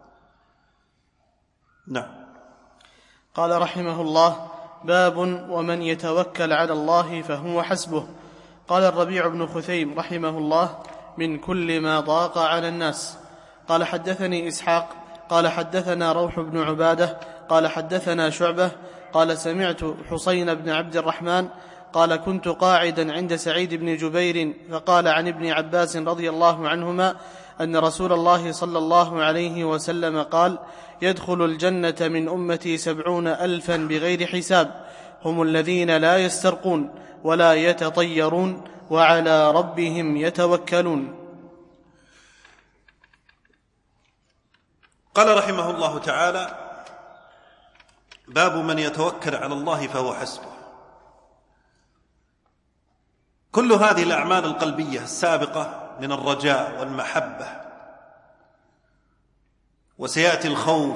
نعم. قال رحمه الله باب ومن يتوكل على الله فهو حسبه. قال الربيع بن خثيم رحمه الله من كل ما ضاق على الناس. قال حدثني إسحاق قال حدثنا روح بن عبادة قال حدثنا شعبة قال سمعت حسين بن عبد الرحمن قال كنت قاعدا عند سعيد بن جبير فقال عن ابن عباس رضي الله عنهما أن رسول الله صلى الله عليه وسلم قال يدخل الجنة من أمتي سبعون ألفا بغير حساب، هم الذين لا يسترقون ولا يتطيرون وعلى ربهم يتوكلون. قال رحمه الله تعالى باب من يتوكل على الله فهو حسبه. كل هذه الأعمال القلبية السابقة من الرجاء والمحبة، وسيأتي الخوف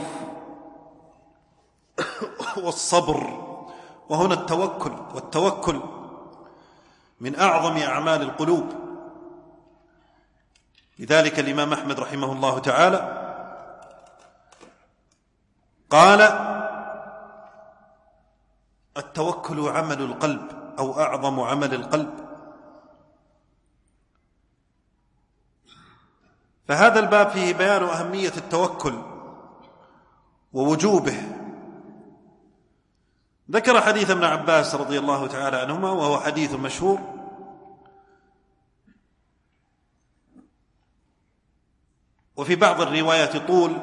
والصبر، وهنا التوكل، والتوكل من أعظم أعمال القلوب. لذلك الإمام أحمد رحمه الله تعالى قال: التوكل عمل القلب أو أعظم عمل القلب. فهذا الباب فيه بيان أهمية التوكل ووجوبه. ذكر حديث ابن عباس رضي الله تعالى عنهما، وهو حديث مشهور، وفي بعض الروايات طول.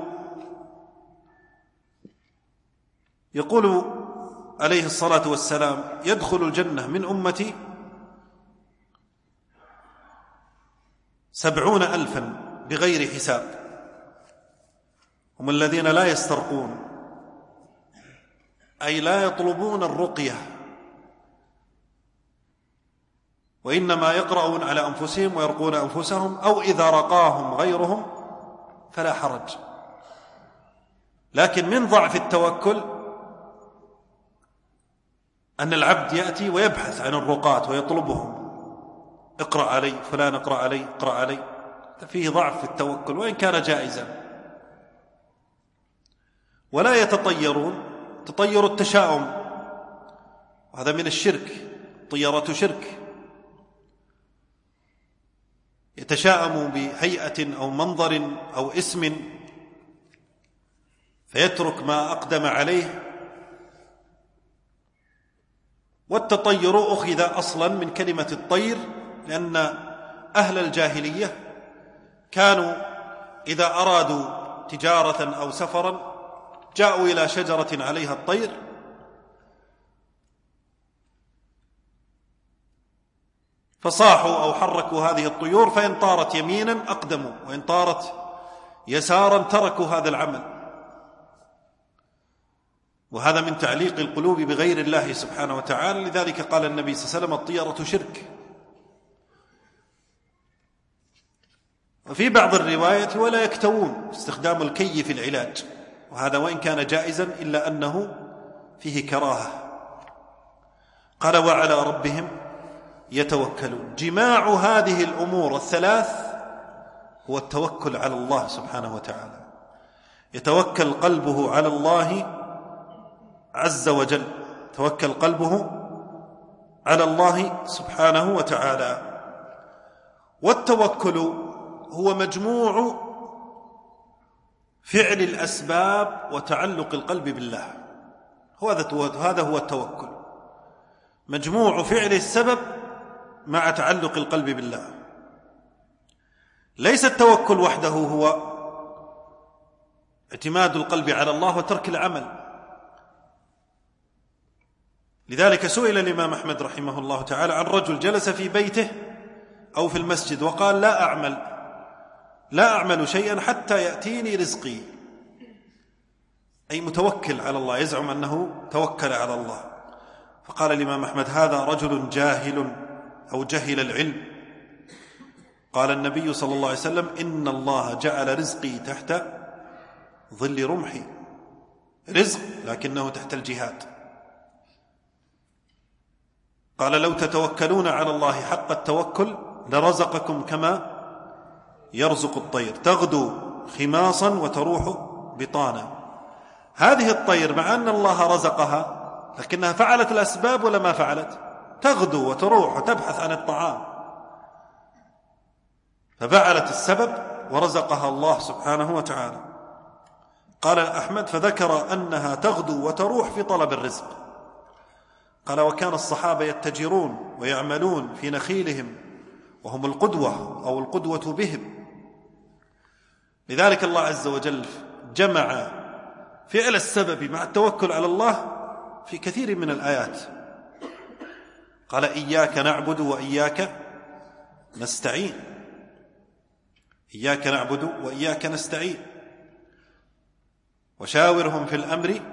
يقول عليه الصلاة والسلام: يدخل الجنة من أمتي سبعون ألفا بغير حساب، هم الذين لا يسترقون، أي لا يطلبون الرقية، وإنما يقرؤون على أنفسهم ويرقون أنفسهم، أو إذا رقاهم غيرهم فلا حرج. لكن من ضعف التوكل أن العبد يأتي ويبحث عن الرقاة ويطلبهم: اقرأ علي فلان، اقرأ علي، اقرأ علي. فيه ضعف في التوكل وإن كان جائزا. ولا يتطيرون تطير التشاؤم، وهذا من الشرك، طيرة شرك. يتشاءم بهيئة أو منظر أو اسم فيترك ما أقدم عليه. والتطير أخذ أصلا من كلمة الطير، لأن أهل الجاهلية كانوا إذا أرادوا تجارة أو سفرا جاءوا إلى شجرة عليها الطير فصاحوا أو حركوا هذه الطيور، فإن طارت يمينا أقدموا، وإن طارت يسارا تركوا هذا العمل. وهذا من تعليق القلوب بغير الله سبحانه وتعالى. لذلك قال النبي صلى الله عليه وسلم: الطيرة شرك. وفي بعض الروايات: ولا يكتوون، استخدام الكي في العلاج، وهذا وإن كان جائزا إلا أنه فيه كراهة. قال: وعلى ربهم يتوكلون. جماع هذه الأمور الثلاث هو التوكل على الله سبحانه وتعالى. يتوكل قلبه على الله عز وجل، توكل قلبه على الله سبحانه وتعالى. والتوكل هو مجموع فعل الأسباب وتعلق القلب بالله. هذا هو التوكل، مجموع فعل السبب مع تعلق القلب بالله. ليس التوكل وحده هو اعتماد القلب على الله وترك العمل. لذلك سئل الإمام أحمد رحمه الله تعالى عن رجل جلس في بيته أو في المسجد وقال: لا أعمل لا أعمل شيئا حتى يأتيني رزقي، أي متوكل على الله، يزعم أنه توكل على الله. فقال الإمام أحمد: هذا رجل جاهل أو جهل العلم. قال النبي صلى الله عليه وسلم: إن الله جعل رزقي تحت ظل رمحي. رزق لكنه تحت الجهاد. قال: لو تتوكلون على الله حق التوكل لرزقكم كما يرزق الطير، تغدو خماصا وتروح بطانا. هذه الطير مع أن الله رزقها لكنها فعلت الأسباب ولا ما فعلت؟ تغدو وتروح وتبحث عن الطعام، ففعلت السبب ورزقها الله سبحانه وتعالى. قال أحمد: فذكر أنها تغدو وتروح في طلب الرزق. قال: وكان الصحابة يتجرون ويعملون في نخيلهم وهم القدوة أو القدوة بهم. لذلك الله عز وجل جمع فعل السبب مع التوكل على الله في كثير من الآيات. قال: إياك نعبد وإياك نستعين. إياك نعبد وإياك نستعين. وشاورهم في الأمر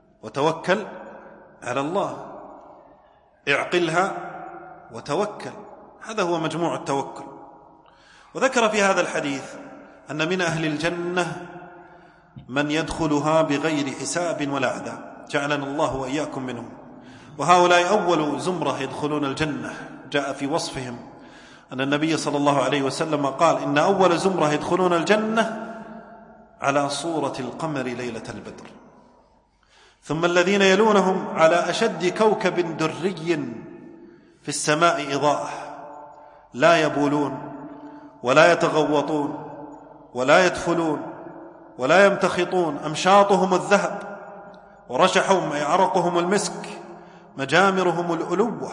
وتوكل على الله. اعقلها وتوكل. هذا هو مجموع التوكل. وذكر في هذا الحديث أن من أهل الجنة من يدخلها بغير حساب ولا عذاب، جعلنا الله وإياكم منهم. وهؤلاء أول زمرة يدخلون الجنة. جاء في وصفهم أن النبي صلى الله عليه وسلم قال إن أول زمرة يدخلون الجنة على صورة القمر ليلة البدر، ثم الذين يلونهم على أشد كوكب دري في السماء إضاءة، لا يبولون ولا يتغوطون ولا يدفلون ولا يمتخطون، أمشاطهم الذهب ورشحهم أي عرقهم المسك، مجامرهم الألوة،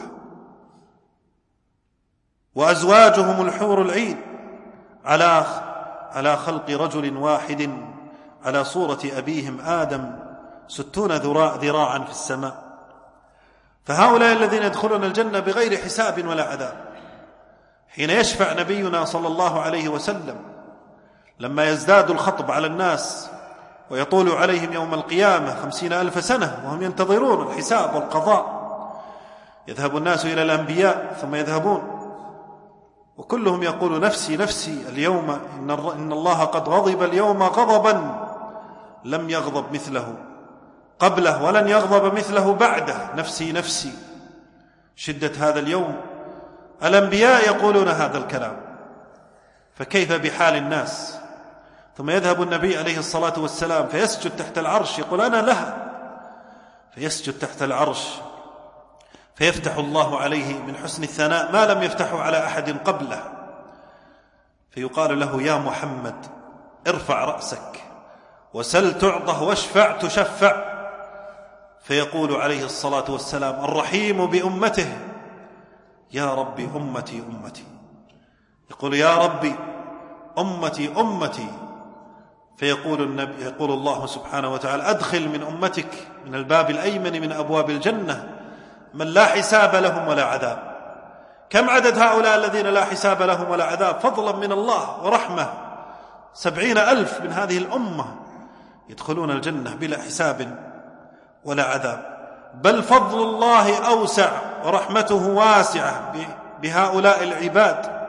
وأزواجهم الحور العين، على على خلق رجل واحد على صورة أبيهم آدم ستون ذراعا في السماء. فهؤلاء الذين يدخلون الجنة بغير حساب ولا عذاب. حين يشفع نبينا صلى الله عليه وسلم لما يزداد الخطب على الناس ويطول عليهم يوم القيامة خمسين ألف سنة وهم ينتظرون الحساب والقضاء، يذهب الناس إلى الأنبياء ثم يذهبون وكلهم يقول نفسي نفسي اليوم، إن الله قد غضب اليوم غضبا لم يغضب مثله قبله ولن يغضب مثله بعده، نفسي نفسي. شدة هذا اليوم الأنبياء يقولون هذا الكلام، فكيف بحال الناس؟ ثم يذهب النبي عليه الصلاة والسلام فيسجد تحت العرش، يقول أنا لها، فيسجد تحت العرش فيفتح الله عليه من حسن الثناء ما لم يفتحه على أحد قبله، فيقال له يا محمد ارفع رأسك وسل تعطه واشفع تشفع، فيقول عليه الصلاة والسلام الرحيم بأمته يا ربي أمتي أمتي، يقول يا ربي أمتي أمتي، فيقول النبي يقول الله سبحانه وتعالى أدخل من أمتك من الباب الأيمن من أبواب الجنة من لا حساب لهم ولا عذاب. كم عدد هؤلاء الذين لا حساب لهم ولا عذاب فضلا من الله ورحمة؟ سبعين ألف من هذه الأمة يدخلون الجنة بلا حساب ولا عذاب. بل فضل الله أوسع ورحمته واسعة بهؤلاء العباد.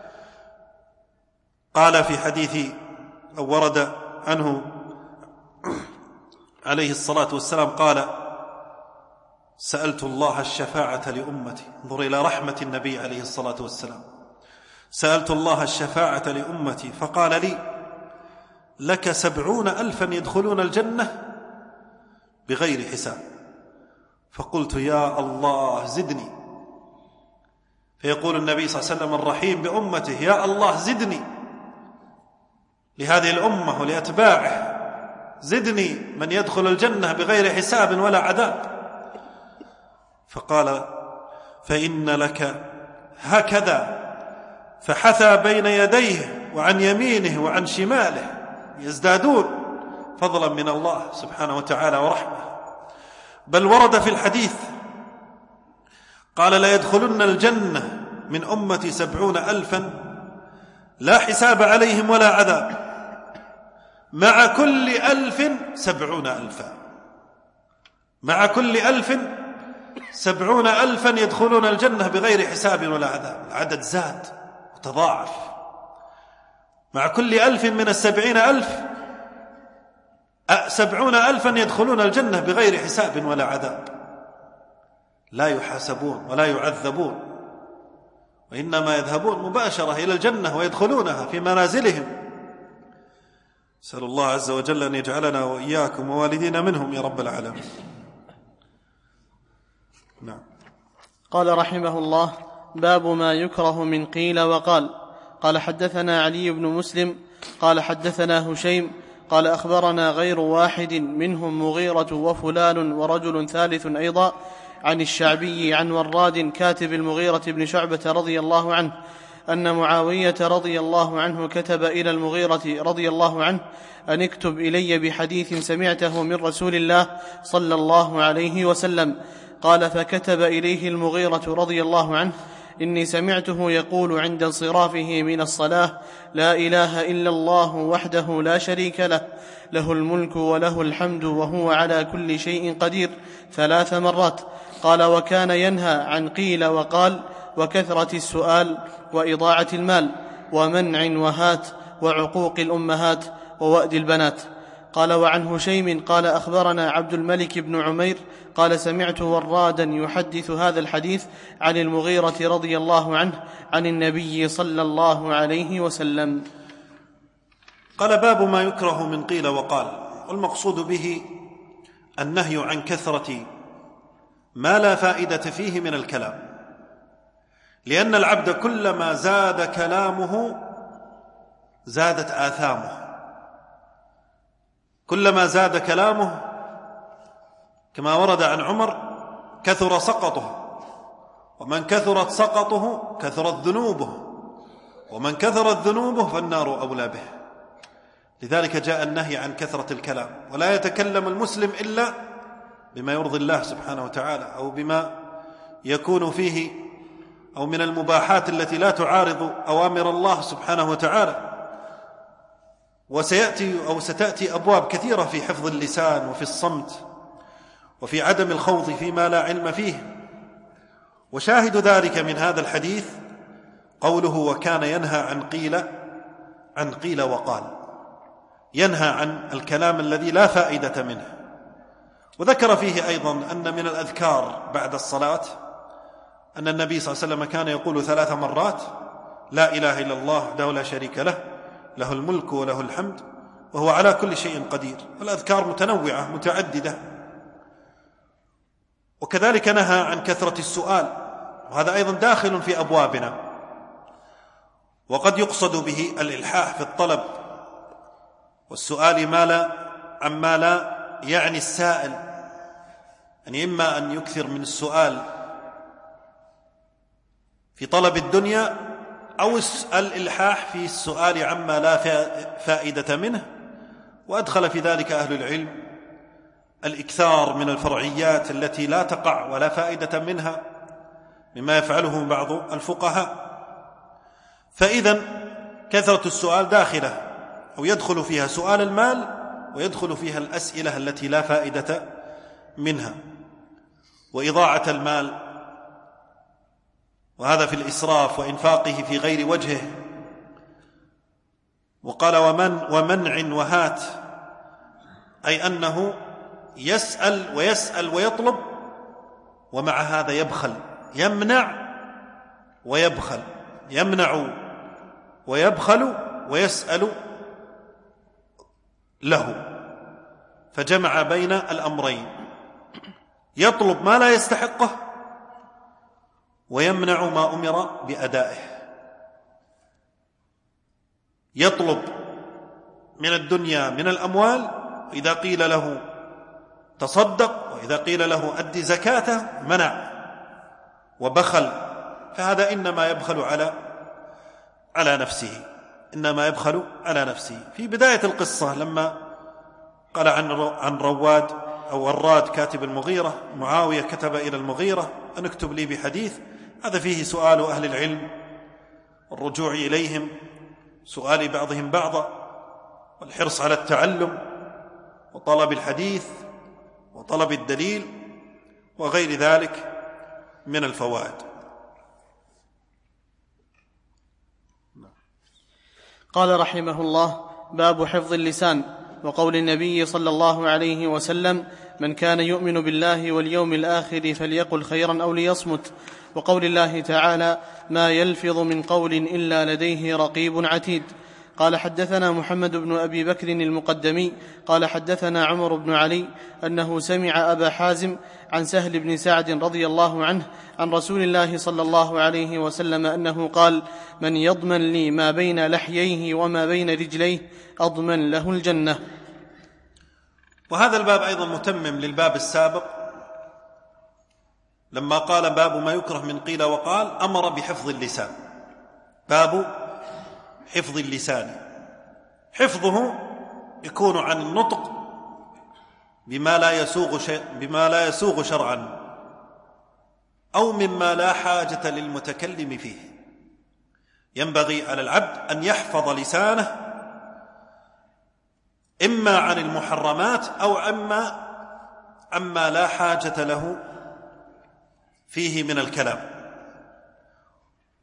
قال في حديث أو ورد عنه عليه الصلاة والسلام قال سألت الله الشفاعة لأمتي، انظر إلى رحمة النبي عليه الصلاة والسلام، سألت الله الشفاعة لأمتي فقال لي لك سبعون ألفا يدخلون الجنة بغير حساب، فقلت يا الله زدني، فيقول النبي صلى الله عليه وسلم الرحيم بأمته يا الله زدني لهذه الأمة ولأتباعه، زدني من يدخل الجنة بغير حساب ولا عذاب. فقال فإن لك هكذا، فحثى بين يديه وعن يمينه وعن شماله، يزدادون فضلا من الله سبحانه وتعالى ورحمة. بل ورد في الحديث قال لا يدخلن الجنة من أمتي سبعون ألفا لا حساب عليهم ولا عذاب، مع كل ألف سبعون ألفا، مع كل ألف سبعون ألفا يدخلون الجنة بغير حساب ولا عذاب. العدد زاد وتضاعف، مع كل ألف من السبعين ألف سبعون ألفا يدخلون الجنة بغير حساب ولا عذاب، لا يحاسبون ولا يعذبون، وإنما يذهبون مباشرة إلى الجنة ويدخلونها في منازلهم. نسأل الله عز وجل أن يجعلنا وإياكم ووالدينا منهم يا رب العالمين. نعم. قال رحمه الله باب ما يكره من قيل وقال. قال حدثنا علي بن مسلم قال حدثنا هشيم قال أخبرنا غير واحد منهم مغيرة وفلان ورجل ثالث أيضا عن الشعبي عن وراد كاتب المغيرة بن شعبة رضي الله عنه أن معاوية رضي الله عنه كتب إلى المغيرة رضي الله عنه أن اكتب إلي بحديث سمعته من رسول الله صلى الله عليه وسلم. قال فكتب إليه المغيرة رضي الله عنه إني سمعته يقول عند انصرافه من الصلاة لا إله إلا الله وحده لا شريك له له الملك وله الحمد وهو على كل شيء قدير ثلاث مرات. قال وكان ينهى عن قيل وقال وكثرة السؤال وإضاعة المال ومنع وهات وعقوق الأمهات ووأد البنات. قال: وعن هشيم قال: أخبرنا عبد الملك بن عمير قال: سمعت ورادا يحدث هذا الحديث عن المغيرة رضي الله عنه عن النبي صلى الله عليه وسلم. قال: باب ما يكره من قيل وقال. والمقصود به النهي عن كثرة ما لا فائدة فيه من الكلام، لأن العبد كلما زاد كلامه زادت آثامه، كلما زاد كلامه كما ورد عن عمر كثر سقطه، ومن كثرت سقطه كثرت ذنوبه، ومن كثرت ذنوبه فالنار أولى به. لذلك جاء النهي عن كثرة الكلام، ولا يتكلم المسلم إلا بما يرضي الله سبحانه وتعالى، أو بما يكون فيه أو من المباحات التي لا تعارض أوامر الله سبحانه وتعالى. وسيأتي أو ستأتي أبواب كثيرة في حفظ اللسان وفي الصمت وفي عدم الخوض فيما لا علم فيه. وشاهد ذلك من هذا الحديث قوله: وكان ينهى عن قيل عن قيل وقال، ينهى عن الكلام الذي لا فائدة منه. وذكر فيه أيضا أن من الأذكار بعد الصلاة أن النبي صلى الله عليه وسلم كان يقول ثلاث مرات: لا إله إلا الله وحده لا شريك له، له الملك وله الحمد وهو على كل شيء قدير. الأذكار متنوعة متعددة. وكذلك نهى عن كثرة السؤال، وهذا أيضا داخل في أبوابنا. وقد يقصد به الإلحاح في الطلب والسؤال ما لا عما لا يعني السائل، يعني إما أن يكثر من السؤال في طلب الدنيا، أو الإلحاح في السؤال عما لا فائدة منه. وأدخل في ذلك أهل العلم الإكثار من الفرعيات التي لا تقع ولا فائدة منها، مما يفعله بعض الفقهاء. فإذا كثرة السؤال داخلة أو يدخل فيها سؤال المال، ويدخل فيها الأسئلة التي لا فائدة منها، وإضاعة المال، وهذا في الإسراف وإنفاقه في غير وجهه. وقال: ومن ومنع وهات، أي أنه يسأل ويسأل ويطلب، ومع هذا يبخل، يمنع ويبخل، يمنع ويبخل ويسأل له، فجمع بين الأمرين: يطلب ما لا يستحقه ويمنع ما أمر بأدائه. يطلب من الدنيا من الأموال، وإذا قيل له تصدق وإذا قيل له أدي زكاته منع وبخل. فهذا إنما يبخل على على نفسه، إنما يبخل على نفسه. في بداية القصة لما قال عن عن رواد أو وراد كاتب المغيرة، معاوية كتب إلى المغيرة أن اكتب لي بحديث، هذا فيه سؤال أهل العلم والرجوع إليهم، سؤال بعضهم بعضا، والحرص على التعلم وطلب الحديث وطلب الدليل وغير ذلك من الفوائد. قال رحمه الله: باب حفظ اللسان. وقول النبي صلى الله عليه وسلم: من كان يؤمن بالله واليوم الآخر فليقل خيرا أو ليصمت. وقول الله تعالى: ما يلفظ من قول إلا لديه رقيب عتيد. قال: حدثنا محمد بن أبي بكر المقدمي قال: حدثنا عمر بن علي أنه سمع أبا حازم عن سهل بن سعد رضي الله عنه عن رسول الله صلى الله عليه وسلم أنه قال: من يضمن لي ما بين لحييه وما بين رجليه أضمن له الجنة. وهذا الباب أيضا متمم للباب السابق، لما قال: باب ما يكره من قيل وقال، أمر بحفظ اللسان. باب حفظ اللسان، حفظه يكون عن النطق بما لا يسوغ بما لا يسوغ شرعا، أو مما لا حاجة للمتكلم فيه. ينبغي على العبد أن يحفظ لسانه إما عن المحرمات أو عما عما لا حاجة له فيه من الكلام.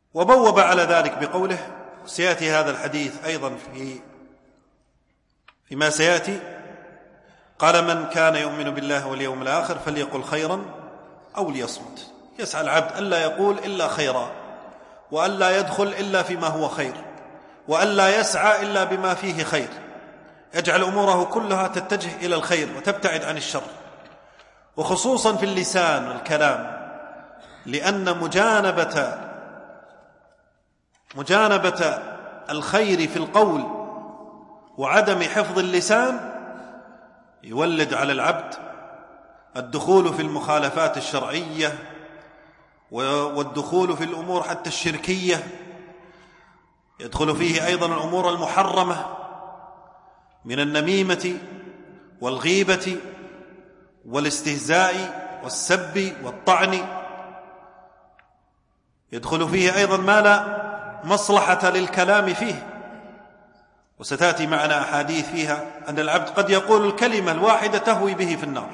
وبوب على ذلك بقوله، سيأتي هذا الحديث أيضا في فيما سيأتي، قال: من كان يؤمن بالله واليوم الآخر فليقل خيرا أو ليصمت. يسعى العبد ألا يقول إلا خيرا، وألا يدخل إلا فيما هو خير، وألا يسعى إلا بما فيه خير، يجعل أموره كلها تتجه إلى الخير وتبتعد عن الشر، وخصوصا في اللسان والكلام، لأن مجانبة مجانبة الخير في القول وعدم حفظ اللسان يولد على العبد الدخول في المخالفات الشرعية والدخول في الأمور حتى الشركية، يدخل فيه أيضا الأمور المحرمة من النميمة والغيبة والاستهزاء والسب والطعن، يدخل فيه أيضا ما لا مصلحة للكلام فيه. وستأتي معنا أحاديث فيها أن العبد قد يقول الكلمة الواحدة تهوي به في النار،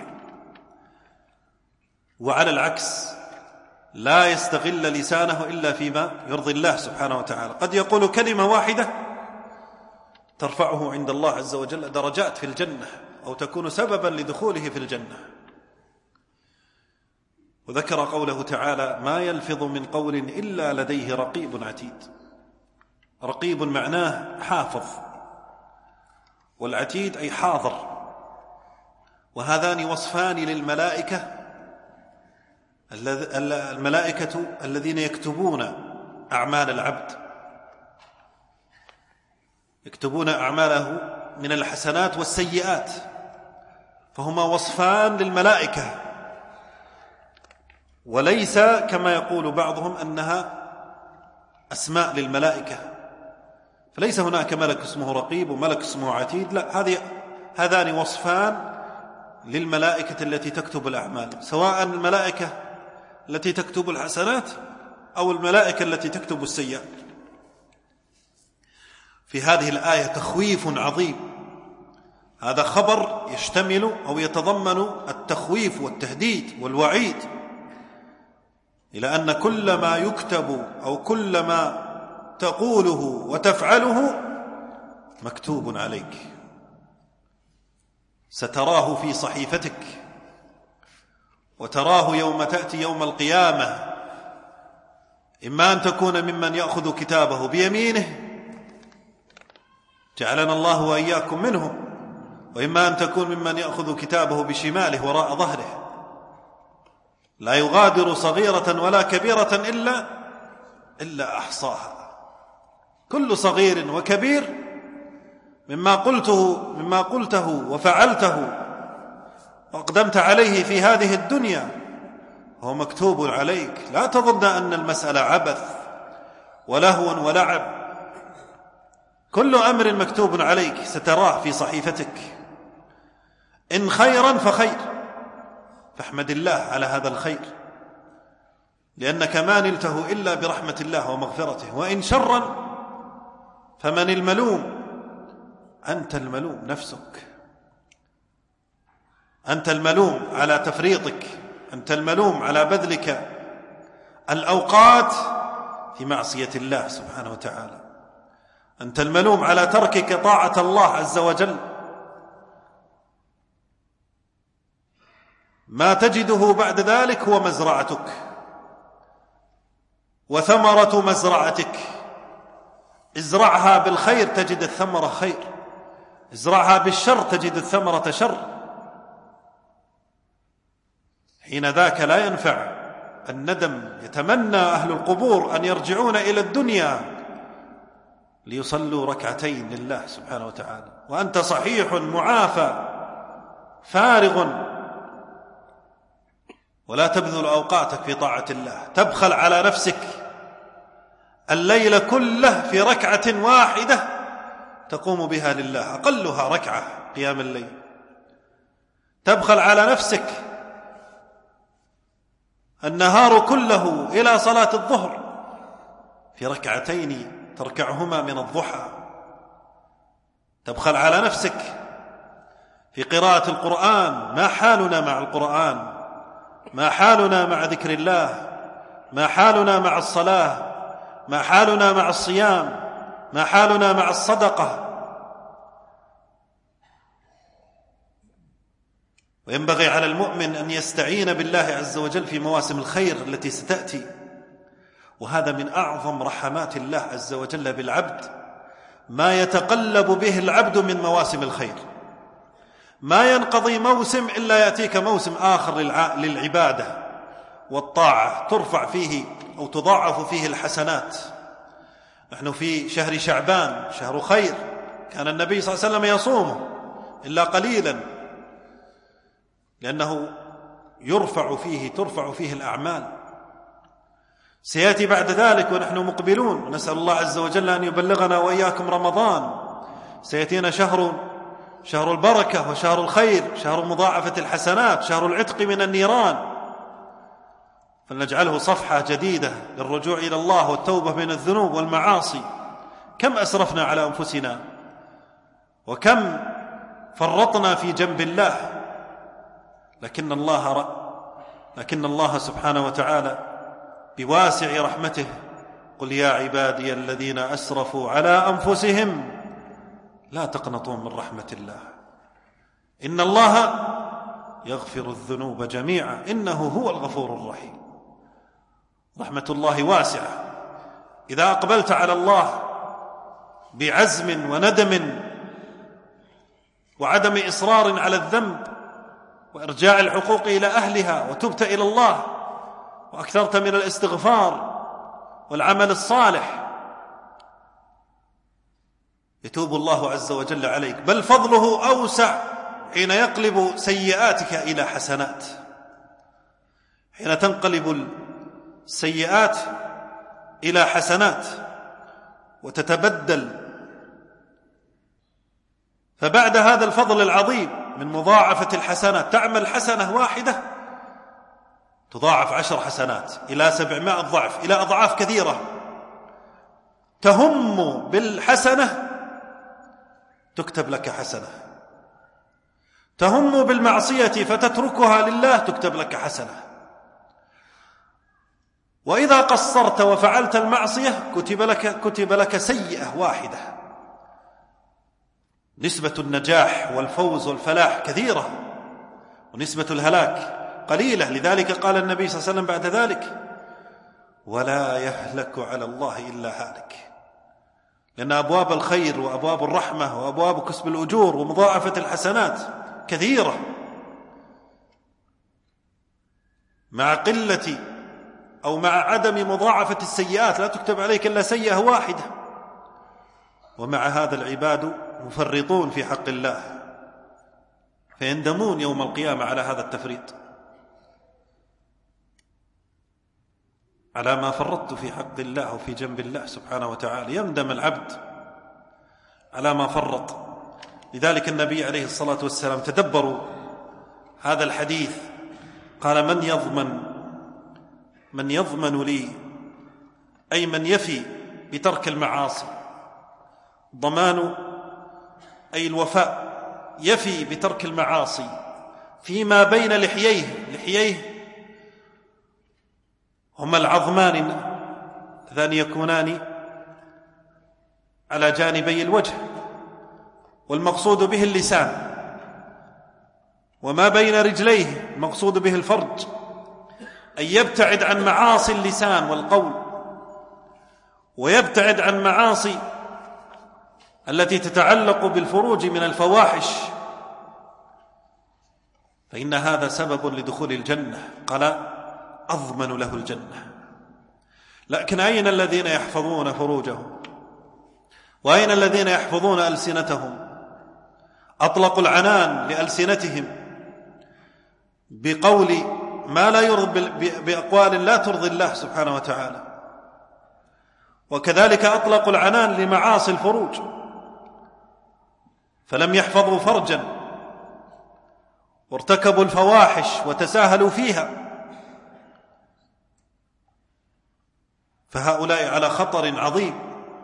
وعلى العكس لا يستغل لسانه إلا فيما يرضي الله سبحانه وتعالى. قد يقول كلمة واحدة ترفعه عند الله عز وجل درجات في الجنة، أو تكون سببا لدخوله في الجنة. وذكر قوله تعالى: ما يلفظ من قول إلا لديه رقيب عتيد. رقيب معناه حافظ، والعتيد أي حاضر، وهذان وصفان للملائكة، الملائكة الذين يكتبون أعمال العبد، يكتبون أعماله من الحسنات والسيئات، فهما وصفان للملائكة، وليس كما يقول بعضهم أنها أسماء للملائكة، فليس هناك ملك اسمه رقيب وملك اسمه عتيد، لا، هذه هذان وصفان للملائكة التي تكتب الأعمال، سواء الملائكة التي تكتب الحسنات أو الملائكة التي تكتب السيئات. في هذه الآية تخويف عظيم، هذا خبر يشتمل أو يتضمن التخويف والتهديد والوعيد، إلى أن كل ما يكتب أو كل ما تقوله وتفعله مكتوب عليك، ستراه في صحيفتك، وتراه يوم تأتي يوم القيامة، إما أن تكون ممن يأخذ كتابه بيمينه، جعلنا الله وإياكم منهم، وإما أن تكون ممن يأخذ كتابه بشماله وراء ظهره، لا يغادر صغيرة ولا كبيرة إلا إلا أحصاها. كل صغير وكبير مما قلته مما قلته وفعلته وأقدمت عليه في هذه الدنيا هو مكتوب عليك. لا تظن أن المسألة عبث ولهو ولعب، كل أمر مكتوب عليك ستراه في صحيفتك، إن خيرا فخير، فاحمد الله على هذا الخير، لأنك ما نلته إلا برحمة الله ومغفرته، وإن شرا فمن الملوم؟ أنت الملوم نفسك، أنت الملوم على تفريطك، أنت الملوم على بذلك الأوقات في معصية الله سبحانه وتعالى، أنت الملوم على تركك طاعة الله عز وجل. ما تجده بعد ذلك هو مزرعتك وثمرة مزرعتك، ازرعها بالخير تجد الثمرة خير، ازرعها بالشر تجد الثمرة شر. حين ذاك لا ينفع الندم. يتمنى أهل القبور أن يرجعون إلى الدنيا ليصلوا ركعتين لله سبحانه وتعالى، وأنت صحيح معافى فارغ، ولا تبذل أوقاتك في طاعة الله، تبخل على نفسك الليل كله في ركعة واحدة تقوم بها لله، أقلها ركعة قيام الليل. تبخل على نفسك النهار كله إلى صلاة الظهر في ركعتين تركعهما من الضحى. تبخل على نفسك في قراءة القرآن. ما حالنا مع القرآن؟ ما حالنا مع ذكر الله؟ ما حالنا مع الصلاة؟ ما حالنا مع الصيام؟ ما حالنا مع الصدقة؟ وينبغي على المؤمن أن يستعين بالله عز وجل في مواسم الخير التي ستأتي، وهذا من أعظم رحمات الله عز وجل بالعبد، ما يتقلب به العبد من مواسم الخير. ما ينقضي موسم إلا يأتيك موسم آخر للعبادة والطاعة ترفع فيه أو تضاعف فيه الحسنات. نحن في شهر شعبان، شهر خير، كان النبي صلى الله عليه وسلم يصومه إلا قليلا، لأنه يرفع فيه ترفع فيه الأعمال. سيأتي بعد ذلك ونحن مقبلون، ونسأل الله عز وجل أن يبلغنا وإياكم رمضان. سيأتينا شهر شهر البركة وشهر الخير، شهر مضاعفة الحسنات، شهر العتق من النيران، فلنجعله صفحة جديدة للرجوع إلى الله والتوبة من الذنوب والمعاصي. كم أسرفنا على أنفسنا، وكم فرطنا في جنب الله، لكن الله لكن الله سبحانه وتعالى بواسع رحمته قل يا عبادي الذين أسرفوا على أنفسهم لا تقنطوا من رحمة الله إن الله يغفر الذنوب جميعا إنه هو الغفور الرحيم. رحمة الله واسعة. إذا أقبلت على الله بعزم وندم وعدم إصرار على الذنب وإرجاع الحقوق إلى أهلها، وتبت إلى الله وأكثرت من الاستغفار والعمل الصالح، يتوب الله عز وجل عليك، بل فضله أوسع حين يقلب سيئاتك إلى حسنات. حين تنقلب السيئات إلى حسنات وتتبدل، فبعد هذا الفضل العظيم من مضاعفة الحسنات تعمل حسنة واحدة تضاعف عشر حسنات إلى سبعمائة ضعف، إلى أضعاف كثيرة. تهم بالحسنة تكتب لك حسنة، تهم بالمعصية فتتركها لله تكتب لك حسنة. وإذا قصرت وفعلت المعصية كتب لك, كتب لك سيئة واحدة. نسبة النجاح والفوز والفلاح كثيرة، ونسبة الهلاك قليلة. لذلك قال النبي صلى الله عليه وسلم بعد ذلك ولا يهلك على الله إلا هالك، لأن أبواب الخير وأبواب الرحمة وأبواب كسب الأجور ومضاعفة الحسنات كثيرة، مع قلة أو مع عدم مضاعفة السيئات لا تكتب عليك إلا سيئة واحدة. ومع هذا العباد مفرطون في حق الله، فيندمون يوم القيامة على هذا التفريط، على ما فرطت في حق الله وفي جنب الله سبحانه وتعالى. يندم العبد على ما فرط. لذلك النبي عليه الصلاة والسلام تدبروا هذا الحديث، قال من يضمن من يضمن لي، أي من يفي بترك المعاصي. ضمان أي الوفاء، يفي بترك المعاصي فيما بين لحييه. لحييه هما العظمان اللذان يكونان على جانبي الوجه، والمقصود به اللسان، وما بين رجليه المقصود به الفرج، أن يبتعد عن معاصي اللسان والقول، ويبتعد عن معاصي التي تتعلق بالفروج من الفواحش، فإن هذا سبب لدخول الجنة. قال أضمن له الجنة. لكن أين الذين يحفظون فروجهم؟ وأين الذين يحفظون ألسنتهم؟ أطلقوا العنان لألسنتهم بقول ما لا يرضي، بأقوال لا ترضي الله سبحانه وتعالى. وكذلك أطلقوا العنان لمعاصي الفروج، فلم يحفظوا فرجا وارتكبوا الفواحش وتساهلوا فيها، فهؤلاء على خطر عظيم،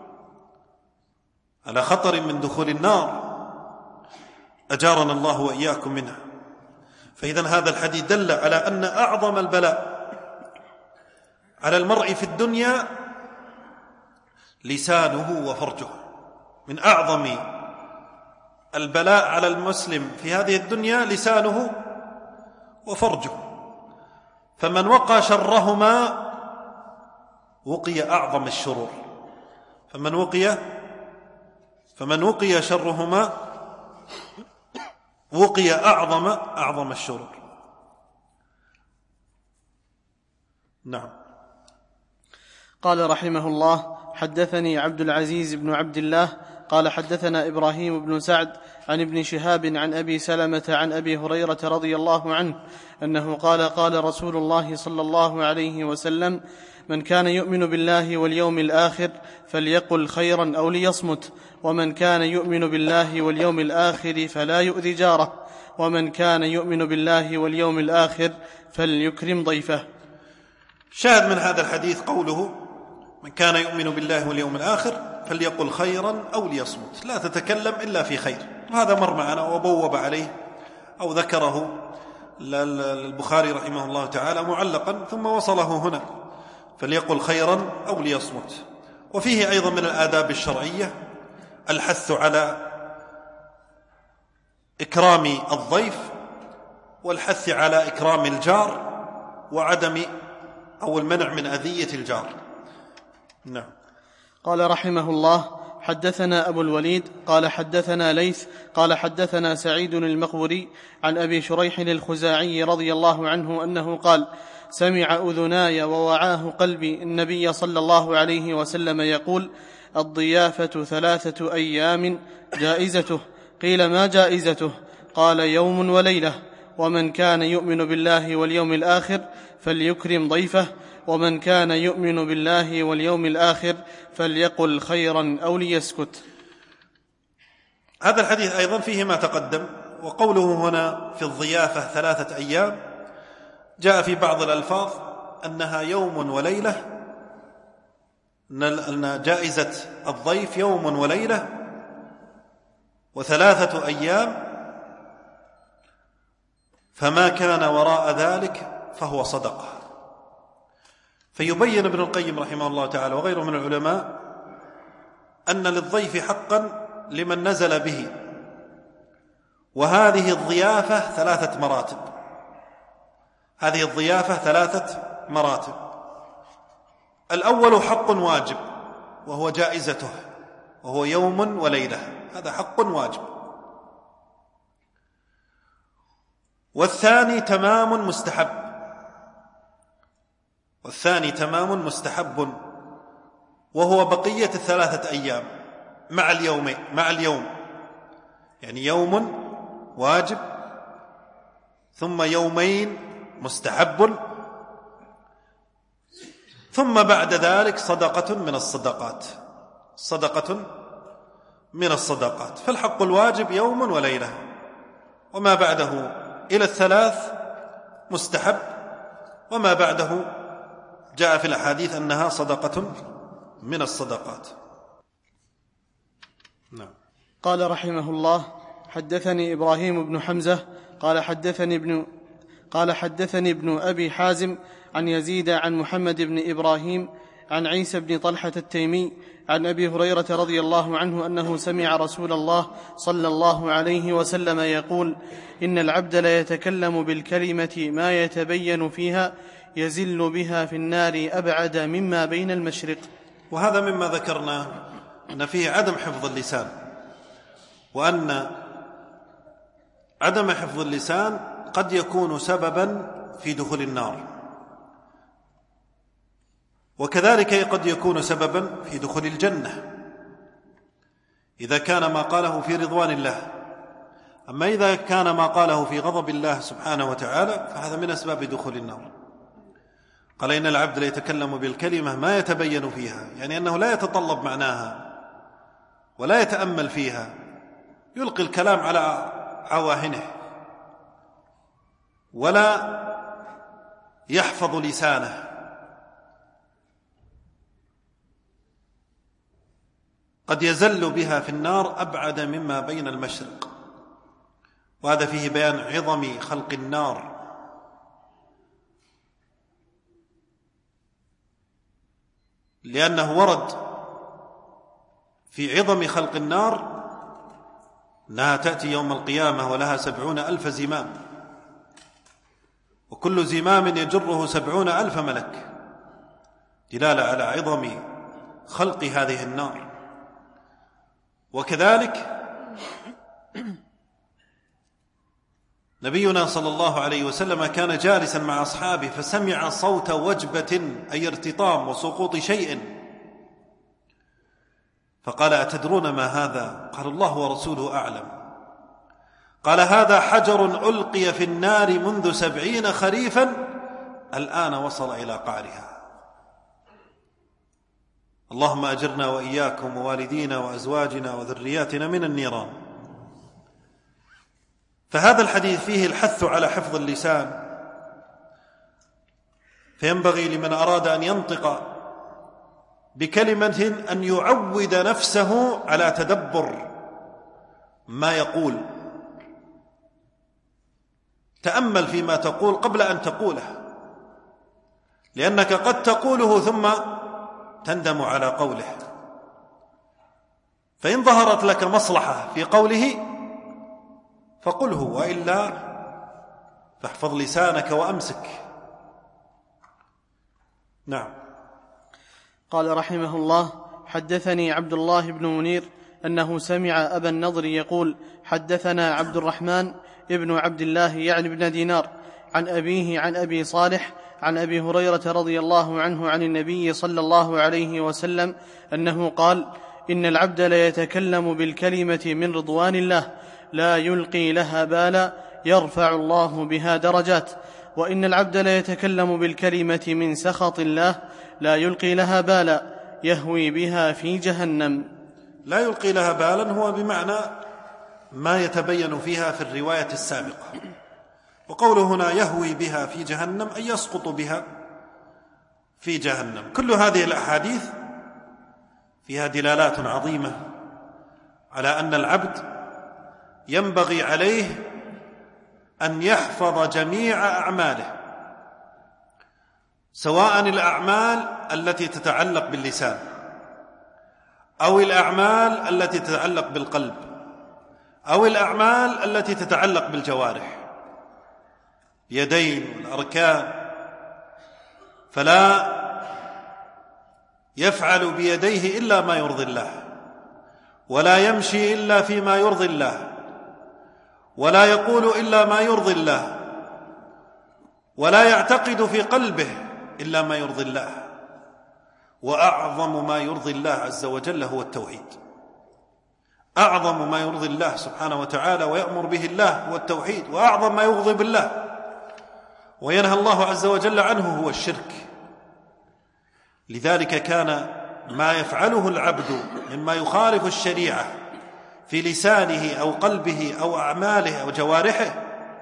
على خطر من دخول النار، أجارنا الله وإياكم منها. فإذن هذا الحديث دل على أن أعظم البلاء على المرء في الدنيا لسانه وفرجه. من أعظم البلاء على المسلم في هذه الدنيا لسانه وفرجه، فمن وقى شرهما وقي أعظم الشرور، فمن وقي فمن وقي شرهما وقي أعظم أعظم الشرور. نعم. قال رحمه الله: حدثني عبد العزيز بن عبد الله قال حدثنا إبراهيم بن سعد عن ابن شهاب عن أبي سلمة عن أبي هريرة رضي الله عنه أنه قال: قال رسول الله صلى الله عليه وسلم: من كان يؤمن بالله واليوم الآخر فليقل خيرا أو ليصمت، ومن كان يؤمن بالله واليوم الآخر فلا يؤذي جاره، ومن كان يؤمن بالله واليوم الآخر فليكرم ضيفه. شاهد من هذا الحديث قوله: من كان يؤمن بالله واليوم الآخر فليقل خيرا أو ليصمت، لا تتكلم إلا في خير. وهذا مر معنا وبوب عليه أو ذكره البخاري رحمه الله تعالى معلقا ثم وصله هنا: فليقل خيرا أو ليصمت. وفيه أيضا من الآداب الشرعية الحث على إكرام الضيف والحث على إكرام الجار وعدم أو المنع من أذية الجار. نعم. قال رحمه الله: حدثنا أبو الوليد قال حدثنا ليث قال حدثنا سعيد المقبري عن أبي شريح الخزاعي رضي الله عنه أنه قال: سمع أذناي ووعاه قلبي النبي صلى الله عليه وسلم يقول: الضيافة ثلاثة أيام جائزته. قيل: ما جائزته؟ قال: يوم وليلة. ومن كان يؤمن بالله واليوم الآخر فليكرم ضيفه، ومن كان يؤمن بالله واليوم الآخر فليقل خيرا أو ليسكت. هذا الحديث أيضا فيه ما تقدم. وقوله هنا في الضيافة ثلاثة أيام جاء في بعض الألفاظ أنها يوم وليلة، أن جائزة الضيف يوم وليلة وثلاثة أيام، فما كان وراء ذلك فهو صدقة. فيبين ابن القيم رحمه الله تعالى وغيره من العلماء أن للضيف حقا لمن نزل به، وهذه الضيافة ثلاثة مراتب. هذه الضيافة ثلاثة مراتب. الأول حق واجب وهو جائزته، وهو يوم وليلة، هذا حق واجب. والثاني تمام مستحب، والثاني تمام مستحب وهو بقية الثلاثة أيام مع اليوم مع اليوم يعني يوم واجب ثم يومين مستحب ثم بعد ذلك صدقة من الصدقات صدقة من الصدقات. فالحق الواجب يوم وليلة، وما بعده إلى الثلاث مستحب، وما بعده جاء في الأحاديث أنها صدقة من الصدقات. نعم. قال رحمه الله: حدثني إبراهيم بن حمزة قال حدثني ابن قال حدثني ابن أبي حازم عن يزيد عن محمد بن إبراهيم عن عيسى بن طلحة التيمي عن أبي هريرة رضي الله عنه أنه سمع رسول الله صلى الله عليه وسلم يقول: إن العبد ليتكلم بالكلمة ما يتبين فيها يزل بها في النار أبعد مما بين المشرق. وهذا مما ذكرنا أن فيه عدم حفظ اللسان، وأن عدم حفظ اللسان قد يكون سببا في دخول النار، وكذلك قد يكون سببا في دخول الجنة إذا كان ما قاله في رضوان الله. أما إذا كان ما قاله في غضب الله سبحانه وتعالى فهذا من أسباب دخول النار. قال: إن العبد ليتكلم بالكلمة ما يتبين فيها، يعني أنه لا يتطلب معناها ولا يتأمل فيها، يلقي الكلام على عواهنه ولا يحفظ لسانه، قد يزل بها في النار أبعد مما بين المشرق. وهذا فيه بيان عظم خلق النار، لأنه ورد في عظم خلق النار أنها تأتي يوم القيامة ولها سبعون ألف زمام، وكل زمام يجره سبعون ألف ملك، دلالة على عظم خلق هذه النار. وكذلك نبينا صلى الله عليه وسلم كان جالسا مع أصحابه فسمع صوت وجبة أي ارتطام وسقوط شيء، فقال: أتدرون ما هذا؟ قال: الله ورسوله أعلم. قال: هذا حجر ألقي في النار منذ سبعين خريفا الآن وصل إلى قعرها. اللهم أجرنا وإياكم ووالدينا وأزواجنا وذرياتنا من النيران. فهذا الحديث فيه الحث على حفظ اللسان، فينبغي لمن أراد أن ينطق بكلمة أن يعود نفسه على تدبر ما يقول. تأمل فيما تقول قبل أن تقوله، لأنك قد تقوله ثم تندم على قوله. فإن ظهرت لك مصلحة في قوله فقله، وإلا فاحفظ لسانك وأمسك. نعم. قال رحمه الله: حدثني عبد الله بن منير أنه سمع أبا النضر يقول: حدثنا عبد الرحمن ابن عبد الله يعني بن دينار عن أبيه عن أبي صالح عن أبي هريرة رضي الله عنه عن النبي صلى الله عليه وسلم أنه قال: إن العبد ليتكلم بالكلمة من رضوان الله لا يلقي لها بالا يرفع الله بها درجات، وإن العبد ليتكلم بالكلمة من سخط الله لا يلقي لها بالا يهوي بها في جهنم. لا يلقي لها بالا هو بمعنى ما يتبين فيها في الرواية السابقة، وقوله هنا يهوي بها في جهنم أي يسقط بها في جهنم. كل هذه الأحاديث فيها دلالات عظيمة على أن العبد ينبغي عليه أن يحفظ جميع أعماله، سواء الأعمال التي تتعلق باللسان أو الأعمال التي تتعلق بالقلب أو الأعمال التي تتعلق بالجوارح، يدين والأركان، فلا يفعل بيديه إلا ما يرضي الله، ولا يمشي إلا فيما يرضي الله، ولا يقول إلا ما يرضي الله، ولا يعتقد في قلبه إلا ما يرضي الله. وأعظم ما يرضي الله عز وجل هو التوحيد. أعظم ما يرضي الله سبحانه وتعالى ويأمر به الله هو التوحيد، وأعظم ما يغضب الله وينهى الله عز وجل عنه هو الشرك. لذلك كان ما يفعله العبد مما يخالف الشريعة في لسانه أو قلبه أو أعماله أو جوارحه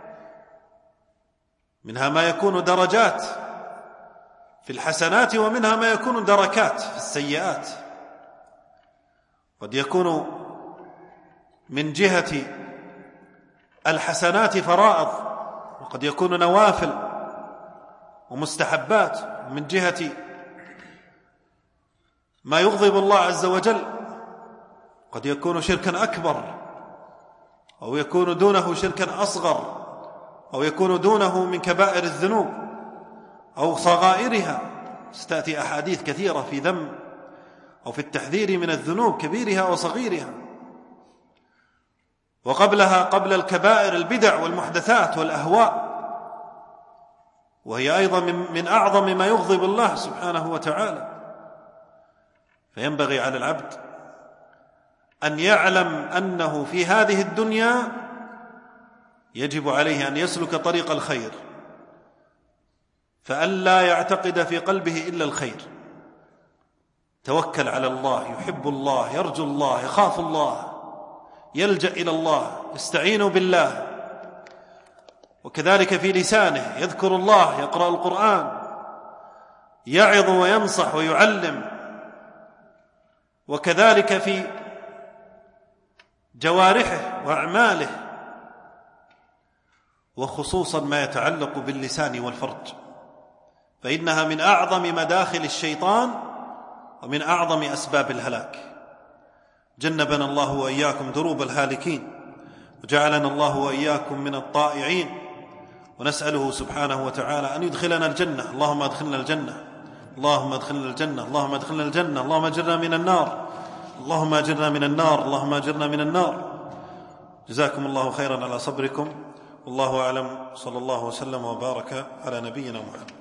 منها ما يكون درجات في الحسنات، ومنها ما يكون دركات في السيئات. قد يكون من جهة الحسنات فرائض، وقد يكون نوافل ومستحبات، من جهة ما يغضب الله عز وجل قد يكون شركا أكبر، أو يكون دونه شركا أصغر، أو يكون دونه من كبائر الذنوب أو صغائرها. ستأتي أحاديث كثيرة في ذم أو في التحذير من الذنوب كبيرها وصغيرها. وقبلها قبل الكبائر البدع والمحدثات والأهواء، وهي أيضا من أعظم ما يغضب الله سبحانه وتعالى. فينبغي على العبد أن يعلم أنه في هذه الدنيا يجب عليه أن يسلك طريق الخير، فألا يعتقد في قلبه إلا الخير. توكل على الله، يحب الله، يرجو الله، يخاف الله، يلجأ إلى الله، يستعين بالله. وكذلك في لسانه يذكر الله، يقرأ القرآن، يعظ وينصح ويعلم. وكذلك في جوارحه وأعماله، وخصوصا ما يتعلق باللسان والفرج، فإنها من أعظم مداخل الشيطان ومن أعظم أسباب الهلاك. جنبنا الله وإياكم دروب الهالكين، وجعلنا الله وإياكم من الطائعين، ونسأله سبحانه وتعالى أن يدخلنا الجنة. اللهم أدخلنا الجنة، اللهم أدخلنا الجنة، اللهم أدخلنا الجنة، اللهم أجرنا من النار، اللهم أجرنا من النار، اللهم أجرنا من النار. جزاكم الله خيرا على صبركم، والله أعلم. صلى الله وسلم وبارك على نبينا محمد.